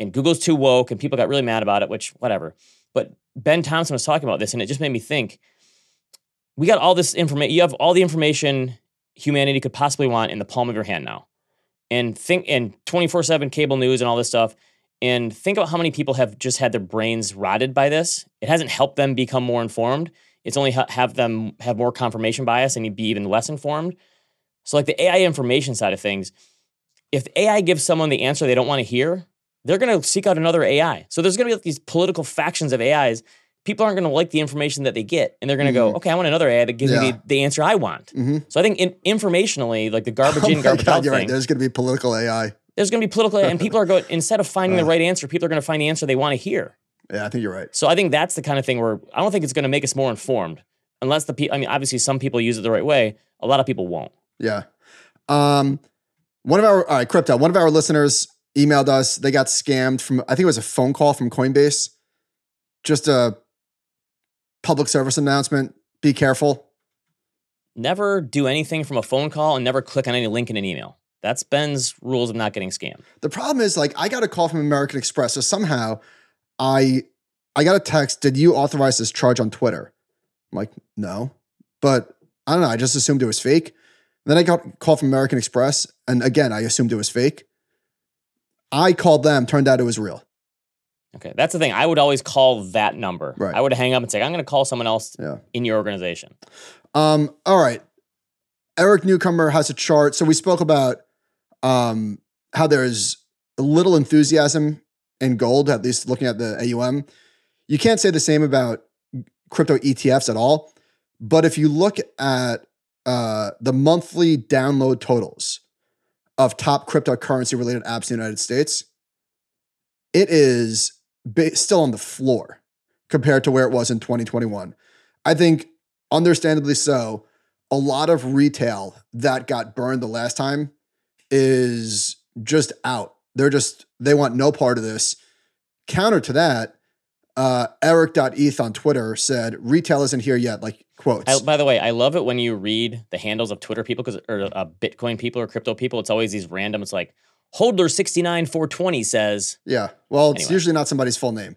and Google's too woke, and people got really mad about it, which, whatever. But Ben Thompson was talking about this, and it just made me think, we got all this information. You have all the information humanity could possibly want in the palm of your hand now. And think in 24/7 cable news and all this stuff. And think about how many people have just had their brains rotted by this. It hasn't helped them become more informed. It's only have them have more confirmation bias and be even less informed. So like the AI information side of things, if the AI gives someone the answer they don't want to hear, they're going to seek out another AI. So there's going to be like these political factions of AIs. People aren't going to like the information that they get. And they're going to go, okay, I want another AI that gives me the answer I want. So I think informationally, like the garbage in, garbage out thing. Right. There's going to be political AI. There's going to be political AI. And people are going, instead of finding the right answer, people are going to find the answer they want to hear. Yeah, I think you're right. So I think that's the kind of thing where I don't think it's going to make us more informed. Unless obviously some people use it the right way. A lot of people won't. Yeah. One of our listeners emailed us. They got scammed from, I think it was a phone call from Coinbase. Just a public service announcement. Be careful. Never do anything from a phone call and never click on any link in an email. That's Ben's rules of not getting scammed. The problem is, like, I got a call from American Express. So somehow I got a text, did you authorize this charge on Twitter? I'm like, no. But I don't know. I just assumed it was fake. Then I got a call from American Express. And again, I assumed it was fake. I called them. Turned out it was real. Okay. That's the thing. I would always call that number. Right. I would hang up and say, I'm going to call someone else in your organization. All right. Eric Newcomer has a chart. So we spoke about how there's a little enthusiasm in gold, at least looking at the AUM. You can't say the same about crypto ETFs at all. But if you look at the monthly download totals of top cryptocurrency related apps in the United States, it is still on the floor compared to where it was in 2021. I think, understandably so, a lot of retail that got burned the last time is just out. They want no part of this. Counter to that, Eric.eth on Twitter said, retail isn't here yet, like quotes. By the way, I love it when you read the handles of Twitter people or Bitcoin people or crypto people. It's always these random, it's like, Holdler 69420 says. Yeah, well, it's usually not somebody's full name.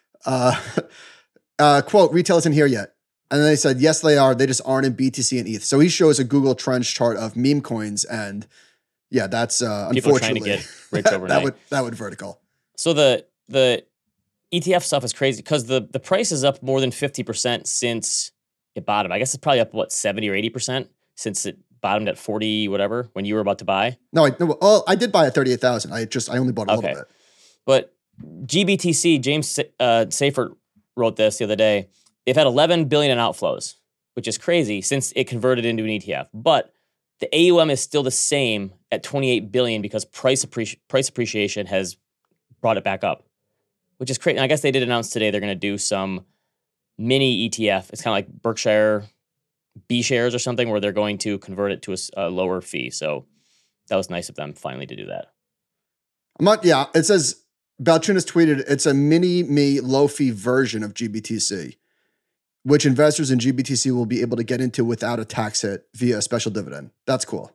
Quote, retail isn't here yet. And then they said, yes, they are. They just aren't in BTC and ETH. So he shows a Google Trends chart of meme coins. And yeah, that's unfortunately. People are trying to get rich overnight. that would vertical. So the ETF stuff is crazy because the price is up more than 50% since it bottomed. I guess it's probably up, 70 or 80% since it bottomed at 40, whatever, when you were about to buy. No, I did buy at 38,000. I only bought a little bit. But GBTC, James Seyffert wrote this the other day. They've had 11 billion in outflows, which is crazy since it converted into an ETF. But the AUM is still the same at 28 billion because price appreciation has brought it back up, which is crazy. And I guess they did announce today they're going to do some mini ETF. It's kind of like Berkshire B shares or something where they're going to convert it to a lower fee. So that was nice of them finally to do that. It says Balchunas tweeted, it's a mini me low fee version of GBTC, which investors in GBTC will be able to get into without a tax hit via a special dividend. That's cool.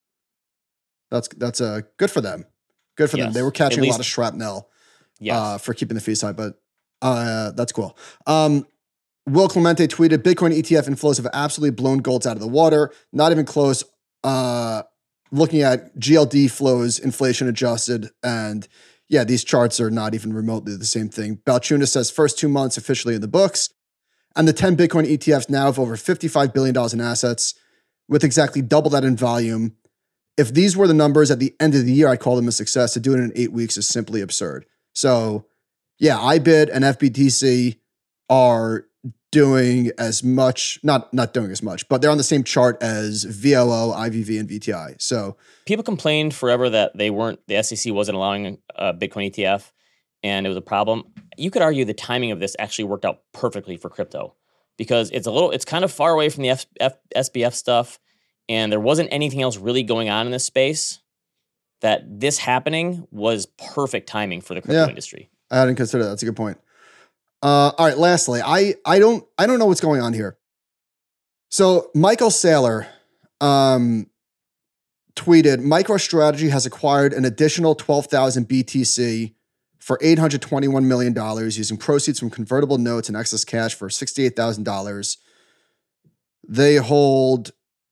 That's good for them. Good for them. They were catching a lot of shrapnel for keeping the fees high, but that's cool. Will Clemente tweeted, Bitcoin ETF inflows have absolutely blown golds out of the water. Not even close. Looking at GLD flows, inflation adjusted, and yeah, these charts are not even remotely the same thing. Balchunas says first 2 months officially in the books. And the 10 Bitcoin ETFs now have over $55 billion in assets with exactly double that in volume. If these were the numbers at the end of the year, I'd call them a success. To do it in 8 weeks is simply absurd. So yeah, IBIT and FBTC are doing as much, not doing as much, but they're on the same chart as VOO, IVV, and VTI. So people complained forever that the SEC wasn't allowing a Bitcoin ETF and it was a problem. You could argue the timing of this actually worked out perfectly for crypto because it's kind of far away from the SBF stuff and there wasn't anything else really going on in this space. That this happening was perfect timing for the crypto industry. I hadn't considered that. That's a good point. All right. Lastly, I don't know what's going on here. So Michael Saylor tweeted, MicroStrategy has acquired an additional 12,000 BTC for $821 million using proceeds from convertible notes and excess cash for $68,000. They hold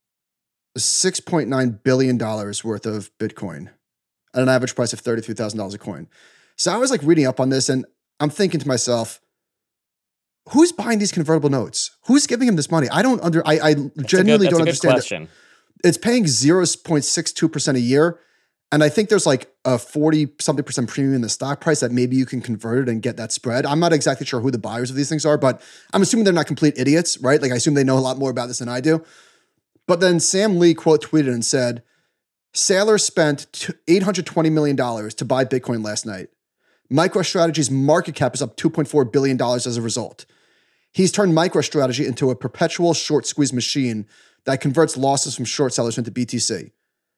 $6.9 billion worth of Bitcoin at an average price of $33,000 a coin. So I was like reading up on this and I'm thinking to myself, who's buying these convertible notes? Who's giving him this money? I genuinely don't understand question. It's paying 0.62% a year. And I think there's like a 40-something% premium in the stock price that maybe you can convert it and get that spread. I'm not exactly sure who the buyers of these things are, but I'm assuming they're not complete idiots, right? Like I assume they know a lot more about this than I do. But then Sam Lee quote tweeted and said, Saylor spent $820 million to buy Bitcoin last night. MicroStrategy's market cap is up $2.4 billion as a result. He's turned MicroStrategy into a perpetual short squeeze machine that converts losses from short sellers into BTC.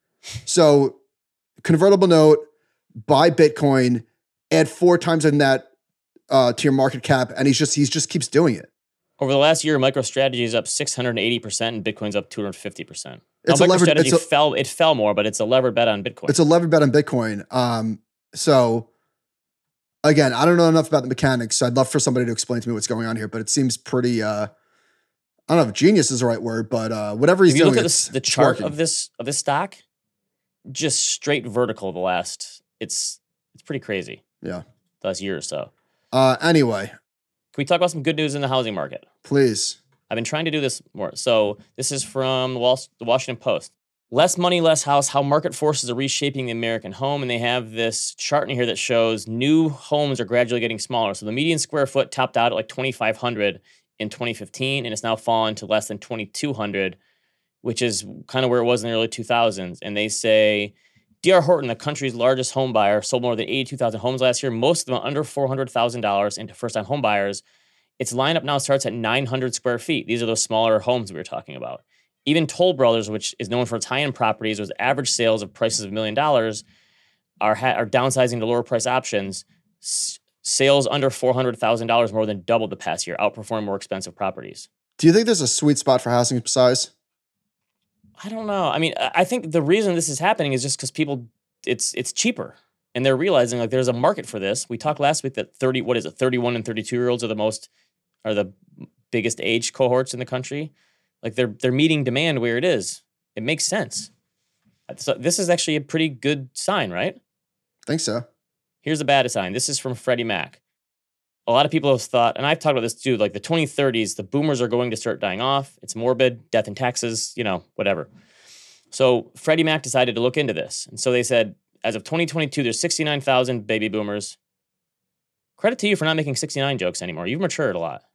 So convertible note, buy Bitcoin, add 4 times in that to your market cap, and he just keeps doing it. Over the last year, MicroStrategy is up 680% and Bitcoin's up 250%. It's now, MicroStrategy it fell more, but it's a levered bet on Bitcoin. It's a levered bet on Bitcoin. So again, I don't know enough about the mechanics, so I'd love for somebody to explain to me what's going on here, but it seems pretty, I don't know if genius is the right word, but whatever he's doing, if you look at the chart of this stock, just straight vertical it's pretty crazy. Yeah. The last year or so. Anyway. Can we talk about some good news in the housing market? Please. I've been trying to do this more. So this is from the Washington Post. Less money, less house, how market forces are reshaping the American home. And they have this chart in here that shows new homes are gradually getting smaller. So the median square foot topped out at like 2,500 in 2015, and it's now fallen to less than 2,200, which is kind of where it was in the early 2000s. And they say D.R. Horton, the country's largest home buyer, sold more than 82,000 homes last year, most of them under $400,000 into first-time home buyers. Its lineup now starts at 900 square feet. These are those smaller homes we were talking about. Even Toll Brothers, which is known for its high-end properties with average sales of prices of $1 million, are downsizing to lower price options. Sales under $400,000 more than doubled the past year, outperforming more expensive properties. Do you think there's a sweet spot for housing size? I don't know. I mean, I think the reason this is happening is just because people, it's cheaper. And they're realizing like there's a market for this. We talked last week that 31 and 32-year-olds are the biggest age cohorts in the country. Like they're meeting demand where it is. It makes sense. So this is actually a pretty good sign, right? I think so. Here's the bad sign. This is from Freddie Mac. A lot of people have thought, and I've talked about this too, like the 2030s, the boomers are going to start dying off. It's morbid, death and taxes, whatever. So Freddie Mac decided to look into this. And so they said, as of 2022, there's 69,000 baby boomers. Credit to you for not making 69 jokes anymore. You've matured a lot.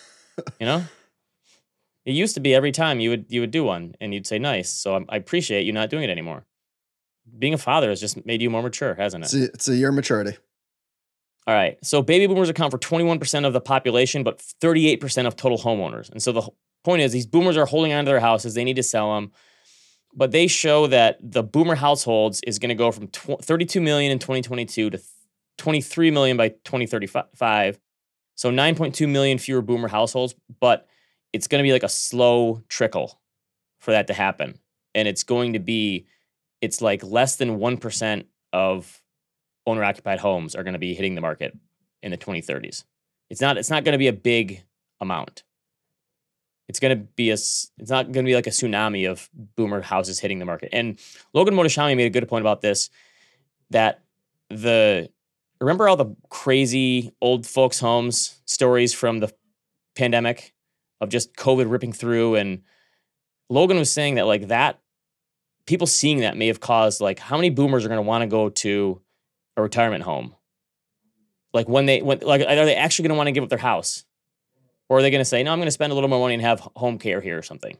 It used to be every time you would do one and you'd say nice. So I appreciate you not doing it anymore. Being a father has just made you more mature, hasn't it? It's a year of maturity. All right. So baby boomers account for 21% of the population, but 38% of total homeowners. And so the point is these boomers are holding on to their houses. They need to sell them. But they show that the boomer households is going to go from 32 million in 2022 to 23 million by 2035. So 9.2 million fewer boomer households, but it's going to be like a slow trickle for that to happen. And it's like less than 1% of owner-occupied homes are going to be hitting the market in the 2030s. It's not going to be a big amount. It's not going to be like a tsunami of boomer houses hitting the market. And Logan Mohtashami made a good point about this, that remember all the crazy old folks' homes stories from the pandemic of just COVID ripping through? And Logan was saying that like that, people seeing that may have caused like how many boomers are going to want to go to a retirement home? Like are they actually going to want to give up their house? Or are they going to say, no, I'm going to spend a little more money and have home care here or something?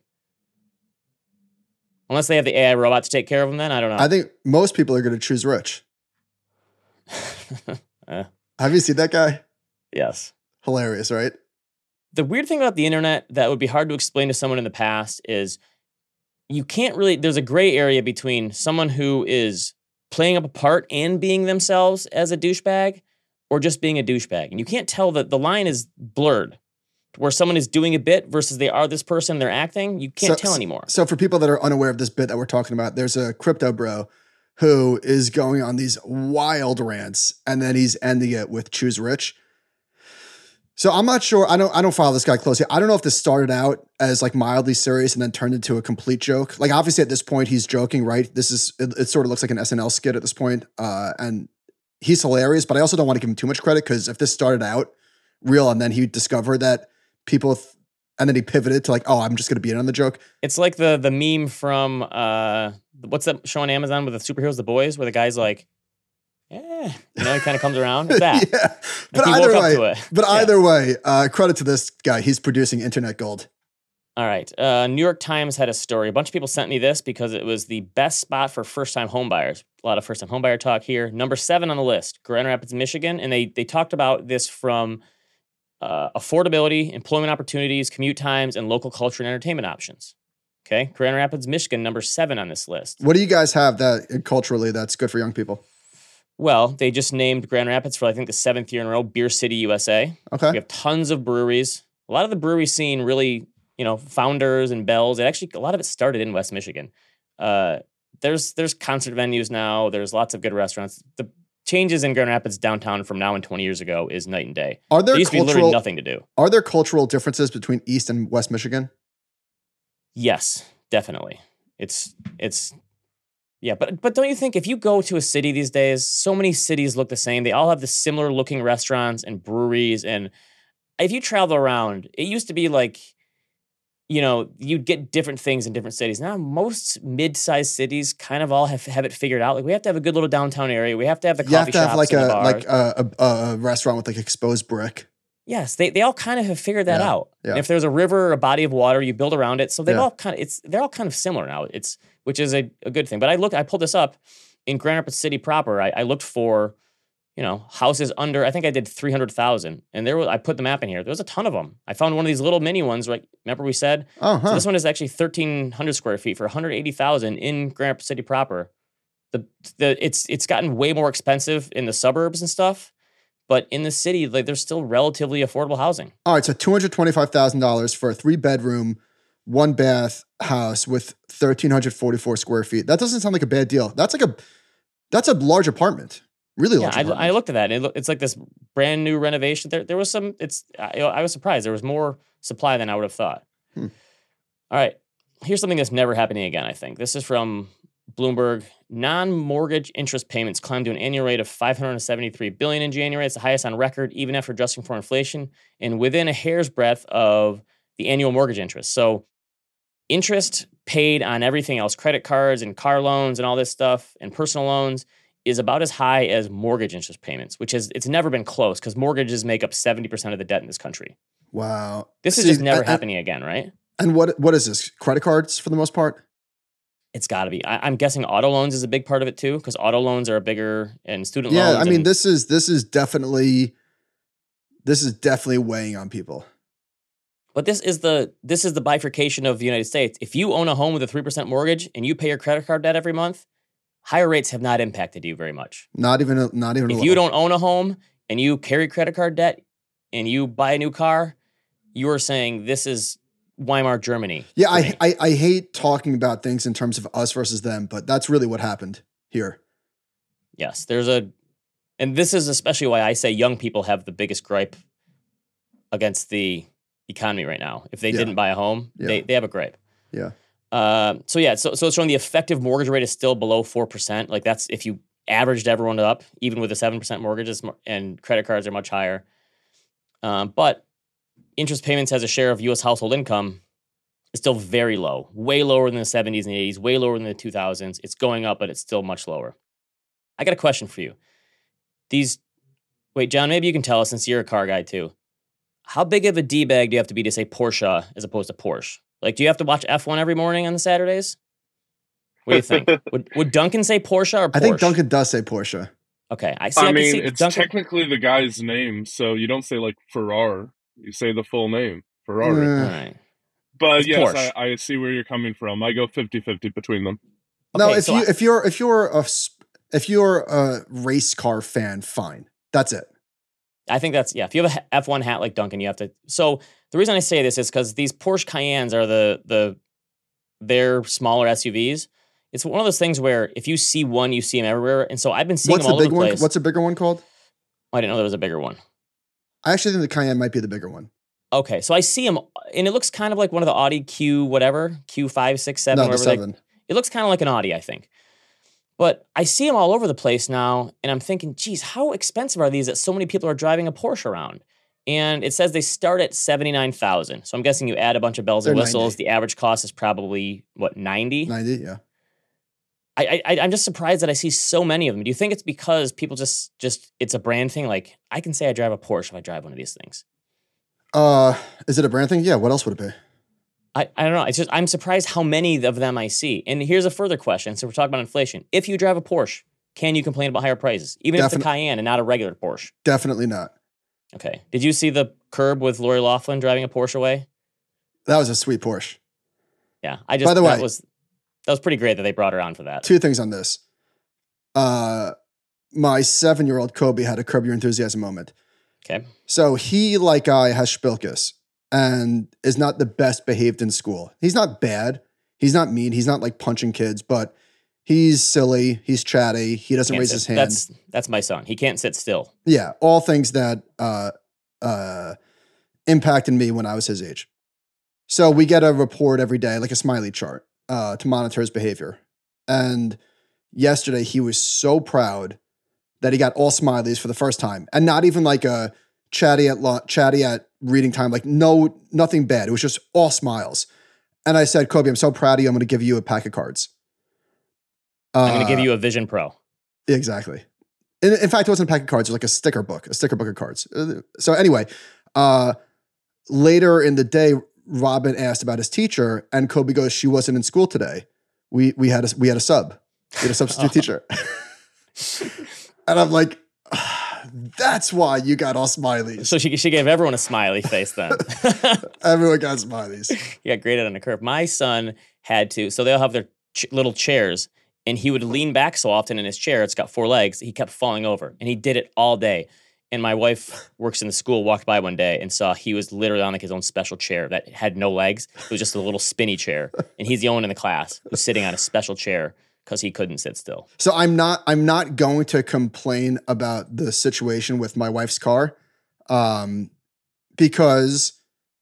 Unless they have the AI robot to take care of them, then I don't know. I think most people are going to choose rich. Have you seen that guy? Yes. Hilarious, right? The weird thing about the internet that would be hard to explain to someone in the past is you can't really, there's a gray area between someone who is playing up a part and being themselves as a douchebag or just being a douchebag. And you can't tell that the line is blurred where someone is doing a bit versus they are this person, they're acting. You can't tell anymore. So for people that are unaware of this bit that we're talking about, there's a crypto bro who is going on these wild rants, and then he's ending it with choose rich. So I'm not sure. I don't follow this guy closely. I don't know if this started out as like mildly serious and then turned into a complete joke. Like obviously at this point he's joking, right? It sort of looks like an SNL skit at this point. And he's hilarious, but I also don't want to give him too much credit because if this started out real and then he discovered that people and then he pivoted to like, oh, I'm just going to be in on the joke. It's like the meme from what's that show on Amazon with the superheroes, The Boys, where the guy's like, he kind of comes around. It's that. Yeah. But either way, credit to this guy. He's producing internet gold. All right. New York Times had a story. A bunch of people sent me this because it was the best spot for first-time homebuyers. A lot of first-time homebuyer talk here. Number 7 on the list, Grand Rapids, Michigan. And they talked about this from affordability, employment opportunities, commute times, and local culture and entertainment options. Okay. Grand Rapids, Michigan, number 7 on this list. What do you guys have that culturally that's good for young people? Well, they just named Grand Rapids for, I think, the 7th year in a row, Beer City, USA. Okay. We have tons of breweries. A lot of the brewery scene really, Founders and Bells. A lot of it started in West Michigan. There's concert venues now. There's lots of good restaurants. The changes in Grand Rapids downtown from now and 20 years ago is night and day. There used to be literally nothing to do. Are there cultural differences between East and West Michigan? Yes, definitely. It's yeah, but don't you think if you go to a city these days, so many cities look the same. They all have the similar looking restaurants and breweries. And if you travel around, it used to be like, you'd get different things in different cities. Now most mid-sized cities kind of all have it figured out. Like we have to have a good little downtown area. We have to have the coffee shops. You have to have a restaurant with like exposed brick. Yes, they all kind of have figured that out. Yeah. And if there's a river or a body of water, you build around it. So they're all kind of similar now. Which is a good thing. But I pulled this up in Grand Rapids City proper. I looked for, houses under, I think I did 300,000. And I put the map in here. There was a ton of them. I found one of these little mini ones, right? Remember we said? So this one is actually 1,300 square feet for 180,000 in Grand Rapids City proper. It's gotten way more expensive in the suburbs and stuff. But in the city, like there's still relatively affordable housing. All right, so $225,000 for a 3-bedroom, 1-bath house with 1,344 square feet. That doesn't sound like a bad deal. That's a large apartment. Really large apartment. I looked at that. It's like this brand new renovation. There was some. I was surprised. There was more supply than I would have thought. All right, here's something that's never happening again. I think this is from Bloomberg. Non-mortgage interest payments climbed to an annual rate of $573 billion in January. It's the highest on record, even after adjusting for inflation, and within a hair's breadth of the annual mortgage interest. So, interest paid on everything else, credit cards and car loans and all this stuff, and personal loans, is about as high as mortgage interest payments, it's never been close because mortgages make up 70% of the debt in this country. Wow. This is just never happening again, right? And what is this? Credit cards for the most part? It's got to be. I'm guessing auto loans is a big part of it too, because auto loans are bigger, and student loans. Yeah, I mean, this is definitely weighing on people. But this is the bifurcation of the United States. If you own a home with a 3% mortgage and you pay your credit card debt every month, higher rates have not impacted you very much. Not even. If you don't own a home and you carry credit card debt and you buy a new car, you are saying this is Weimar Germany. Yeah, I hate talking about things in terms of us versus them, but that's really what happened here. Yes, and this is especially why I say young people have the biggest gripe against the economy right now. If they didn't buy a home, they have a gripe. Yeah. So it's showing the effective mortgage rate is still below 4%. Like that's if you averaged everyone up, even with a 7% mortgage, and credit cards are much higher. But interest payments as a share of U.S. household income is still very low, way lower than the 70s and 80s, way lower than the 2000s. It's going up, but it's still much lower. I got a question for you. Wait, John, maybe you can tell us since you're a car guy too. How big of a D-bag do you have to be to say Porsche as opposed to Porsche? Like, do you have to watch F1 every morning on the Saturdays? What do you think? would Duncan say Porsche or Porsche? I think Duncan does say Porsche. Okay. I mean, it's Duncan. Technically the guy's name, so you don't say like Ferrari. You say the full name, Ferrari. Right. But it's yes, I see where you're coming from. I go 50-50 between them. Okay, no, if you're a race car fan, fine. That's it. I think that's, if you have a F1 hat like Duncan, you have to. So the reason I say this is because these Porsche Cayennes are their smaller SUVs. It's one of those things where if you see one, you see them everywhere. And so I've been seeing What's them all the over big the one? place. What's a bigger one called? I didn't know there was a bigger one. I actually think the Cayenne might be the bigger one. Okay, so I see them, and it looks kind of like one of the Audi Q whatever, Q5, 6, 7, No, the whatever. 7. It looks kind of like an Audi, I think. But I see them all over the place now, and I'm thinking, geez, how expensive are these that so many people are driving a Porsche around? And it says they start at $79,000. So I'm guessing you add a bunch of bells and They're whistles. 90. The average cost is probably, what, 90? 90, yeah. I'm just surprised that I see so many of them. Do you think it's because people just it's a brand thing? Like, I can say I drive a Porsche if I drive one of these things. Is it a brand thing? Yeah, what else would it be? I don't know. It's just I'm surprised how many of them I see. And here's a further question. So we're talking about inflation. If you drive a Porsche, can you complain about higher prices? Even if it's a Cayenne and not a regular Porsche? Definitely not. Okay. Did you see the Curb with Lori Loughlin driving a Porsche away? That was a sweet Porsche. Yeah. By the way, that was pretty great that they brought her on for that. 2 things on this. My 7-year-old Kobe had a Curb Your Enthusiasm moment. Okay. So he, like I, has Spilkus and is not the best behaved in school. He's not bad. He's not mean. He's not like punching kids, but he's silly. He's chatty. He doesn't raise his hand. That's my son. He can't sit still. Yeah, all things that impacted me when I was his age. So we get a report every day, like a smiley chart, to monitor his behavior. And yesterday he was so proud that he got all smileys for the first time, and not even like a chatty at reading time, like nothing bad. It was just all smiles. And I said, Kobe, I'm so proud of you. I'm going to give you a pack of cards. I'm going to give you a Vision Pro. Exactly. In fact, it wasn't a pack of cards. It was like a sticker book of cards. So anyway, later in the day, Robin asked about his teacher, and Kobe goes, "She wasn't in school today. We had a sub. We had a substitute teacher." And I'm like, that's why you got all smileys. So she gave everyone a smiley face then. Everyone got smileys. He got graded on a curve. My son had to, so they'll have their little chairs, and he would lean back so often in his chair. It's got 4 legs. He kept falling over, and he did it all day. And my wife works in the school, walked by one day and saw he was literally on like his own special chair that had no legs. It was just a little spinny chair. And he's the only one in the class who's sitting on a special chair because he couldn't sit still. So I'm not going to complain about the situation with my wife's car, because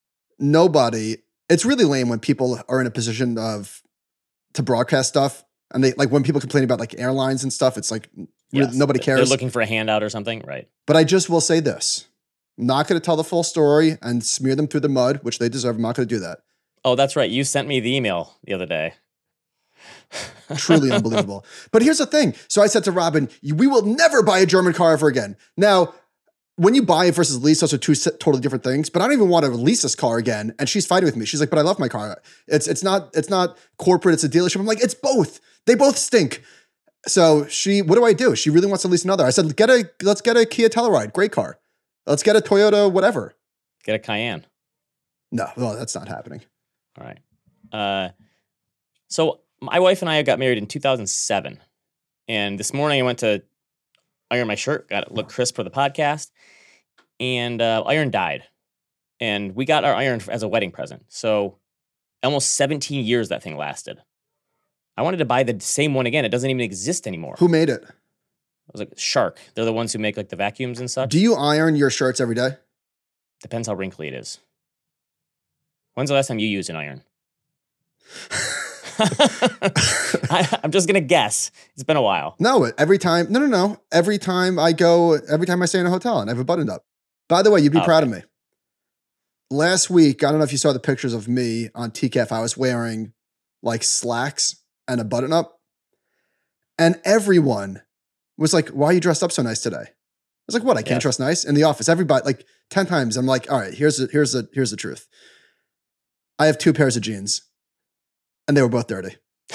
it's really lame when people are in a position to broadcast stuff, and they like when people complain about like airlines and stuff. It's like nobody cares. They're looking for a handout or something, right? But I just will say this: I'm not going to tell the full story and smear them through the mud, which they deserve. I'm not going to do that. Oh, that's right. You sent me the email the other day. Truly unbelievable. But here's the thing. So I said to Robin, we will never buy a German car ever again. Now, when you buy it versus lease, those are 2 totally different things. But I don't even want to lease this car again. And she's fighting with me. She's like, but I love my car. It's not corporate. It's a dealership. I'm like, it's both. They both stink. So what do I do? She really wants to lease another. I said, let's get a Kia Telluride. Great car. Let's get a Toyota, whatever. Get a Cayenne. No, well, that's not happening. All right. So my wife and I got married in 2007. And this morning I went to iron my shirt, got it look crisp for the podcast. And iron died. And we got our iron as a wedding present. So almost 17 years that thing lasted. I wanted to buy the same one again. It doesn't even exist anymore. Who made it? It was like Shark. They're the ones who make like the vacuums and such. Do you iron your shirts every day? Depends how wrinkly it is. When's the last time you used an iron? I'm just gonna guess. It's been a while. No, every time. No. Every time I stay in a hotel and I have a button up. By the way, you'd be proud of me. Last week, I don't know if you saw the pictures of me on TCAF. I was wearing like slacks and a button up, and everyone was like, "Why are you dressed up so nice today?" I was like, "What? I can't dress nice in the office." Everybody like 10 times. I'm like, "All right, here's the truth. I have 2 pairs of jeans, and they were both dirty."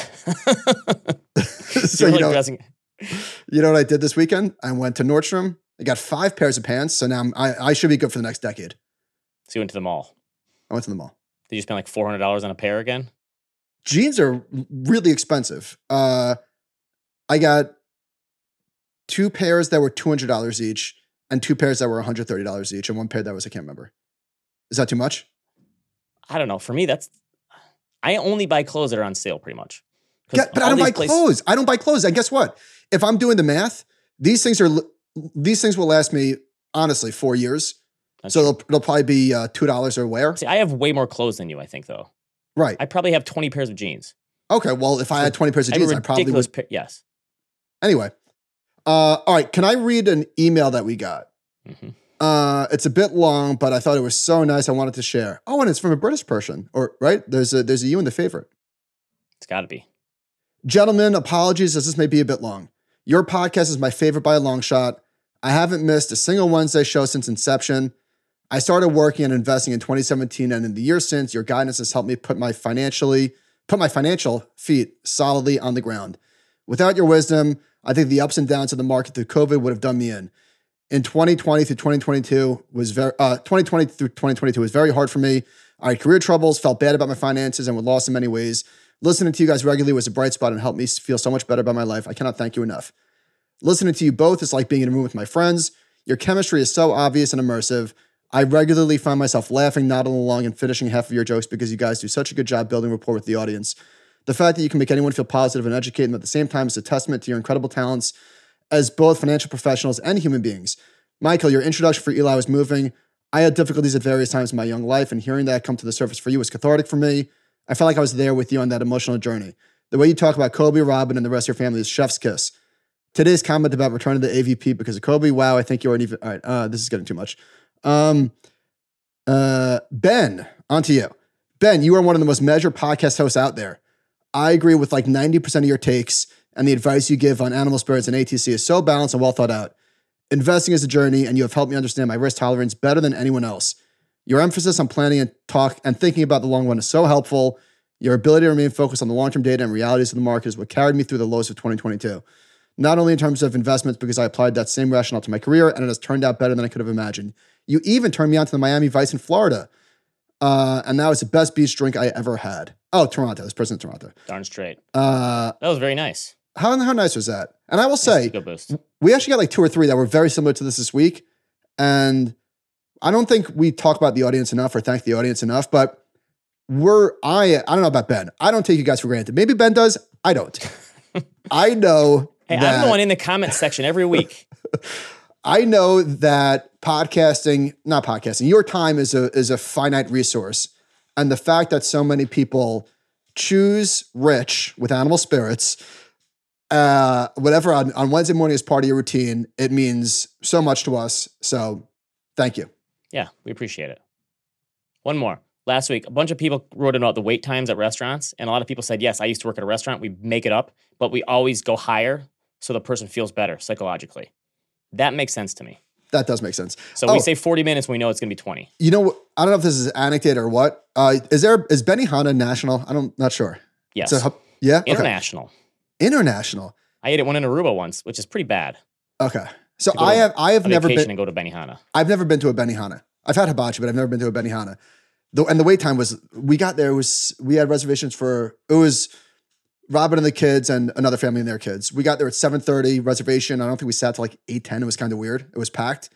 So you know what I did this weekend? I went to Nordstrom. I got 5 pairs of pants. So now I should be good for the next decade. So you went to the mall. I went to the mall. Did you spend like $400 on a pair again? Jeans are really expensive. I got 2 pairs that were $200 each, and 2 pairs that were $130 each, and 1 pair that was I can't remember. Is that too much? I don't know. For me, I only buy clothes that are on sale pretty much. 'Cause but I all don't these buy places- clothes. I don't buy clothes. And guess what? If I'm doing the math, these things will last me honestly 4 years. That's So true. it'll probably be $2 a wear. See, I have way more clothes than you, I think, though. Right. I probably have 20 pairs of jeans. Okay. Well, if I had 20 pairs of I have jeans, a I probably ridiculous would. yes. Anyway. All right. Can I read an email that we got? hmm It's a bit long, but I thought it was so nice. I wanted to share. Oh, and it's from a British person, right? There's a you in the favorite. It's got to be. Gentlemen, apologies as this may be a bit long. Your podcast is my favorite by a long shot. I haven't missed a single Wednesday show since inception. I started working and investing in 2017, and in the years since, your guidance has helped me put my financial feet solidly on the ground. Without your wisdom, I think the ups and downs of the market through COVID would have done me in. In 2020 through 2022 was very 2020 through 2022 was very hard for me. I had career troubles, felt bad about my finances, and was lost in many ways. Listening to you guys regularly was a bright spot and helped me feel so much better about my life. I cannot thank you enough. Listening to you both is like being in a room with my friends. Your chemistry is so obvious and immersive. I regularly find myself laughing, nodding along, and finishing half of your jokes because you guys do such a good job building rapport with the audience. The fact that you can make anyone feel positive and educate them at the same time is a testament to your incredible talents as both financial professionals and human beings. Michael, your introduction for Eli was moving. I had difficulties at various times in my young life, and hearing that come to the surface for you was cathartic for me. I felt like I was there with you on that emotional journey. The way you talk about Kobe, Robin, and the rest of your family is chef's kiss. Today's comment about returning to the AVP because of Kobe, wow, I think you already even... All right, this is getting too much. Ben, on to you. Ben, you are one of the most measured podcast hosts out there. I agree with like 90% of your takes, and the advice you give on animal spirits and ATC is so balanced and well thought out. Investing is a journey, and you have helped me understand my risk tolerance better than anyone else. Your emphasis on planning and talk and thinking about the long run is so helpful. Your ability to remain focused on the long-term data and realities of the market is what carried me through the lows of 2022. Not only in terms of investments, because I applied that same rationale to my career, and it has turned out better than I could have imagined. You even turned me on to the Miami Vice in Florida. And that was the best beach drink I ever had. Oh, Toronto. This person in Toronto. Darn straight. That was very nice. How nice was that? And I will say, Go boost. we actually got like 2 or 3 that were very similar to this week. And I don't think we talk about the audience enough or thank the audience enough, but I don't know about Ben. I don't take you guys for granted. Maybe Ben does. I don't. I know. Hey, I'm the one in the comment section every week. I know that not podcasting, your time is a finite resource. And the fact that so many people choose rich with animal spirits, whatever on Wednesday morning as part of your routine, it means so much to us. So thank you. Yeah, we appreciate it. One more. Last week, a bunch of people wrote about the wait times at restaurants, and a lot of people said, yes, I used to work at a restaurant. We make it up, but we always go higher so the person feels better psychologically. That makes sense to me. That does make sense. So we say 40 minutes when we know it's going to be 20. You know, I don't know if this is an anecdote or what. Is Benihana national? Not sure. Yes. Yeah? International. Okay. International. I ate at one in Aruba once, which is pretty bad. Okay. So I have never been and go to Benihana. I've never been to a Benihana. I've had hibachi, but I've never been to a Benihana. And the wait time was, we got there, we had reservations it was Robin and the kids and another family and their kids. We got there at 7:30 reservation. I don't think we sat till like 8:10. It was kind of weird. It was packed.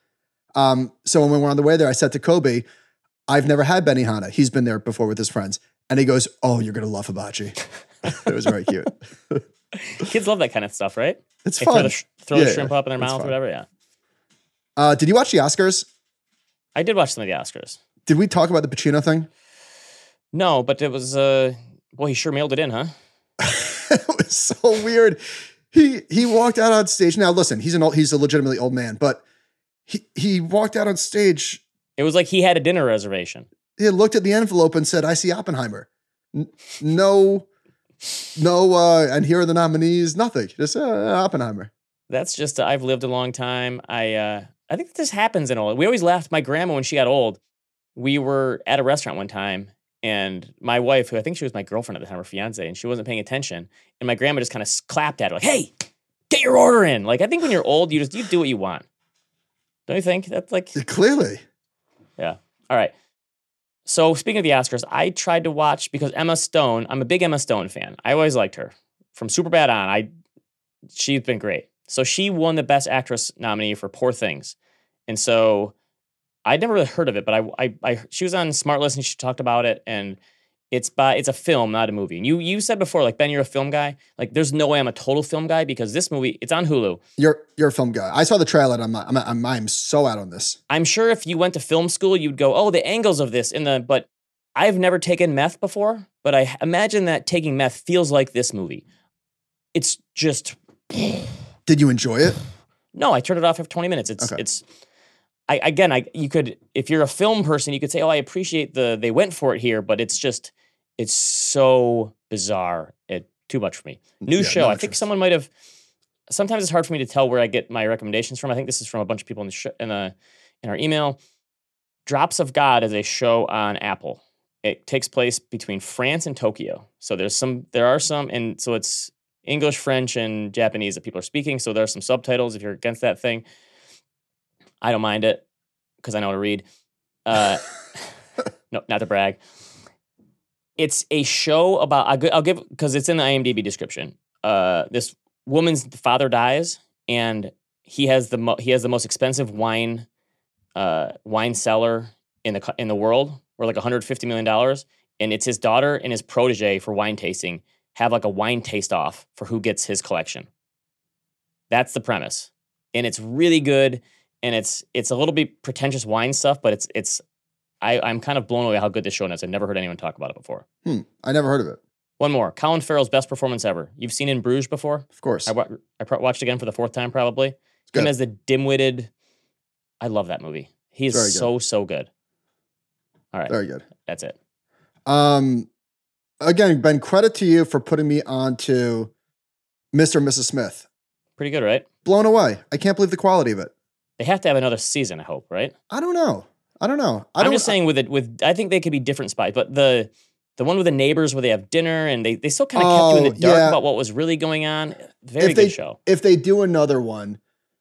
So when we were on the way there, I said to Kobe, I've never had Benihana. He's been there before with his friends. And he goes, oh, you're going to love hibachi. It was very cute. Kids love that kind of stuff, right? It's They fun. Throw the shrimp up in their It's mouth fun. or whatever, yeah. Did you watch the Oscars? I did watch some of the Oscars. Did we talk about the Pacino thing? No, but it was, boy, he sure mailed it in, huh? It was so weird. He walked out on stage. Now listen, he's a legitimately old man, but he walked out on stage. It was like he had a dinner reservation. He looked at the envelope and said, I see Oppenheimer. No, and here are the nominees. Nothing. Just Oppenheimer. That's just, I've lived a long time. I think that this happens in old. We always laughed. My grandma, when she got old, we were at a restaurant one time, and my wife, who I think she was my girlfriend at the time, or fiance, and she wasn't paying attention, and my grandma just kind of clapped at her like, hey, get your order in. Like, I think when you're old, you do what you want. Don't you think? That's like... Clearly. Yeah. All right. So speaking of the Oscars, I tried to watch, because Emma Stone, I'm a big Emma Stone fan. I always liked her. From Superbad on, she's been great. So she won the Best Actress nominee for Poor Things. And so I'd never really heard of it, but she was on SmartList and she talked about it. And It's a film, not a movie. And you said before, like, Ben, you're a film guy. Like, there's no way I'm a total film guy because this movie, it's on Hulu. You're a film guy. I saw the trailer and I'm so out on this. I'm sure if you went to film school, you'd go, oh, the angles of this but I've never taken meth before, but I imagine that taking meth feels like this movie. It's just. Did you enjoy it? No, I turned it off after 20 minutes. You could, if you're a film person, you could say, oh, I appreciate they went for it here, but it's so bizarre. Too much for me. New show. I think someone might have, sometimes it's hard for me to tell where I get my recommendations from. I think this is from a bunch of people in our email. Drops of God is a show on Apple. It takes place between France and Tokyo. So there are some, and so it's English, French, and Japanese that people are speaking. So there are some subtitles if you're against that thing. I don't mind it because I know how to read. No, not to brag. It's a show about, I'll give, because it's in the IMDb description. This woman's father dies, and he has the most expensive wine cellar in the world, or like $150 million. And it's his daughter and his protege for wine tasting have like a wine taste off for who gets his collection. That's the premise. And it's really good. And it's a little bit pretentious wine stuff, but I'm kind of blown away how good this show is. I've never heard anyone talk about it before. I never heard of it. One more. Colin Farrell's best performance ever. You've seen In Bruges before? Of course. I watched it again for the fourth time probably. Him as the dim-witted. I love that movie. He's so good. All right. Very good. That's it. Again, Ben, credit to you for putting me on to Mr. and Mrs. Smith. Pretty good, right? Blown away. I can't believe the quality of it. They have to have another season, I hope, right? I don't know. I'm just saying I think they could be different spies, but the one with the neighbors where they have dinner and they still kind of kept you in the dark about what was really going on. Very good show. If they do another one,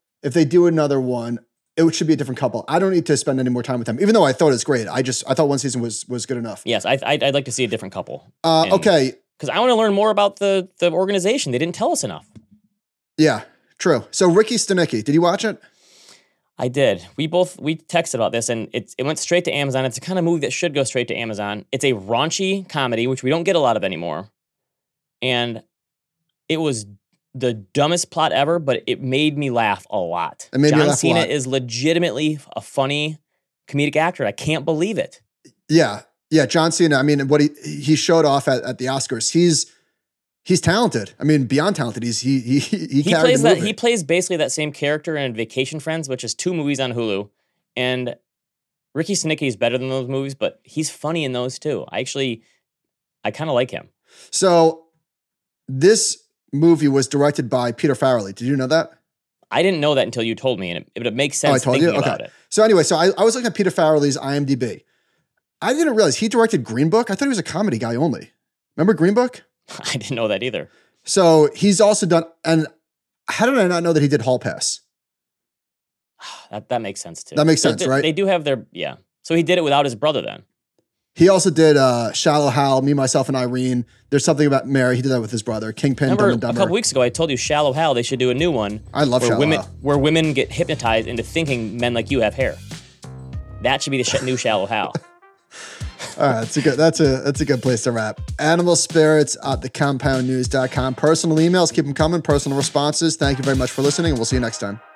it should be a different couple. I don't need to spend any more time with them, even though I thought it was great. I thought one season was good enough. Yes, I'd like to see a different couple. Okay. Because I want to learn more about the organization. They didn't tell us enough. Yeah, true. So Ricky Stenicki, did you watch it? I did. We texted about this, and it went straight to Amazon. It's the kind of movie that should go straight to Amazon. It's a raunchy comedy, which we don't get a lot of anymore. And it was the dumbest plot ever, but it made me laugh a lot. John Cena is legitimately a funny comedic actor. I can't believe it. Yeah, John Cena. I mean, what he showed off at the Oscars. He's talented. I mean, beyond talented. He plays that. He plays basically that same character in Vacation Friends, which is 2 movies on Hulu. And Ricky Stenicki is better than those movies, but he's funny in those too. I kind of like him. So this movie was directed by Peter Farrelly. Did you know that? I didn't know that until you told me, and it makes sense thinking about it. So anyway, I was looking at Peter Farrelly's IMDb. I didn't realize he directed Green Book. I thought he was a comedy guy only. Remember Green Book? I didn't know that either. So he's also done, and how did I not know that he did Hall Pass? That makes sense too. That makes sense, right? They do have yeah. So he did it without his brother then. He also did Shallow Hal, Me, Myself, and Irene. There's Something About Mary. He did that with his brother. Kingpin, Remember, Dumb and Dumber. A couple weeks ago, I told you Shallow Hal, they should do a new one. I love Shallow Hal. Where women get hypnotized into thinking men like you have hair. That should be the new Shallow Hal. All right, that's a good place to wrap. Animal Spirits at thecompoundnews.com. Personal emails, keep them coming. Personal responses. Thank you very much for listening, and we'll see you next time.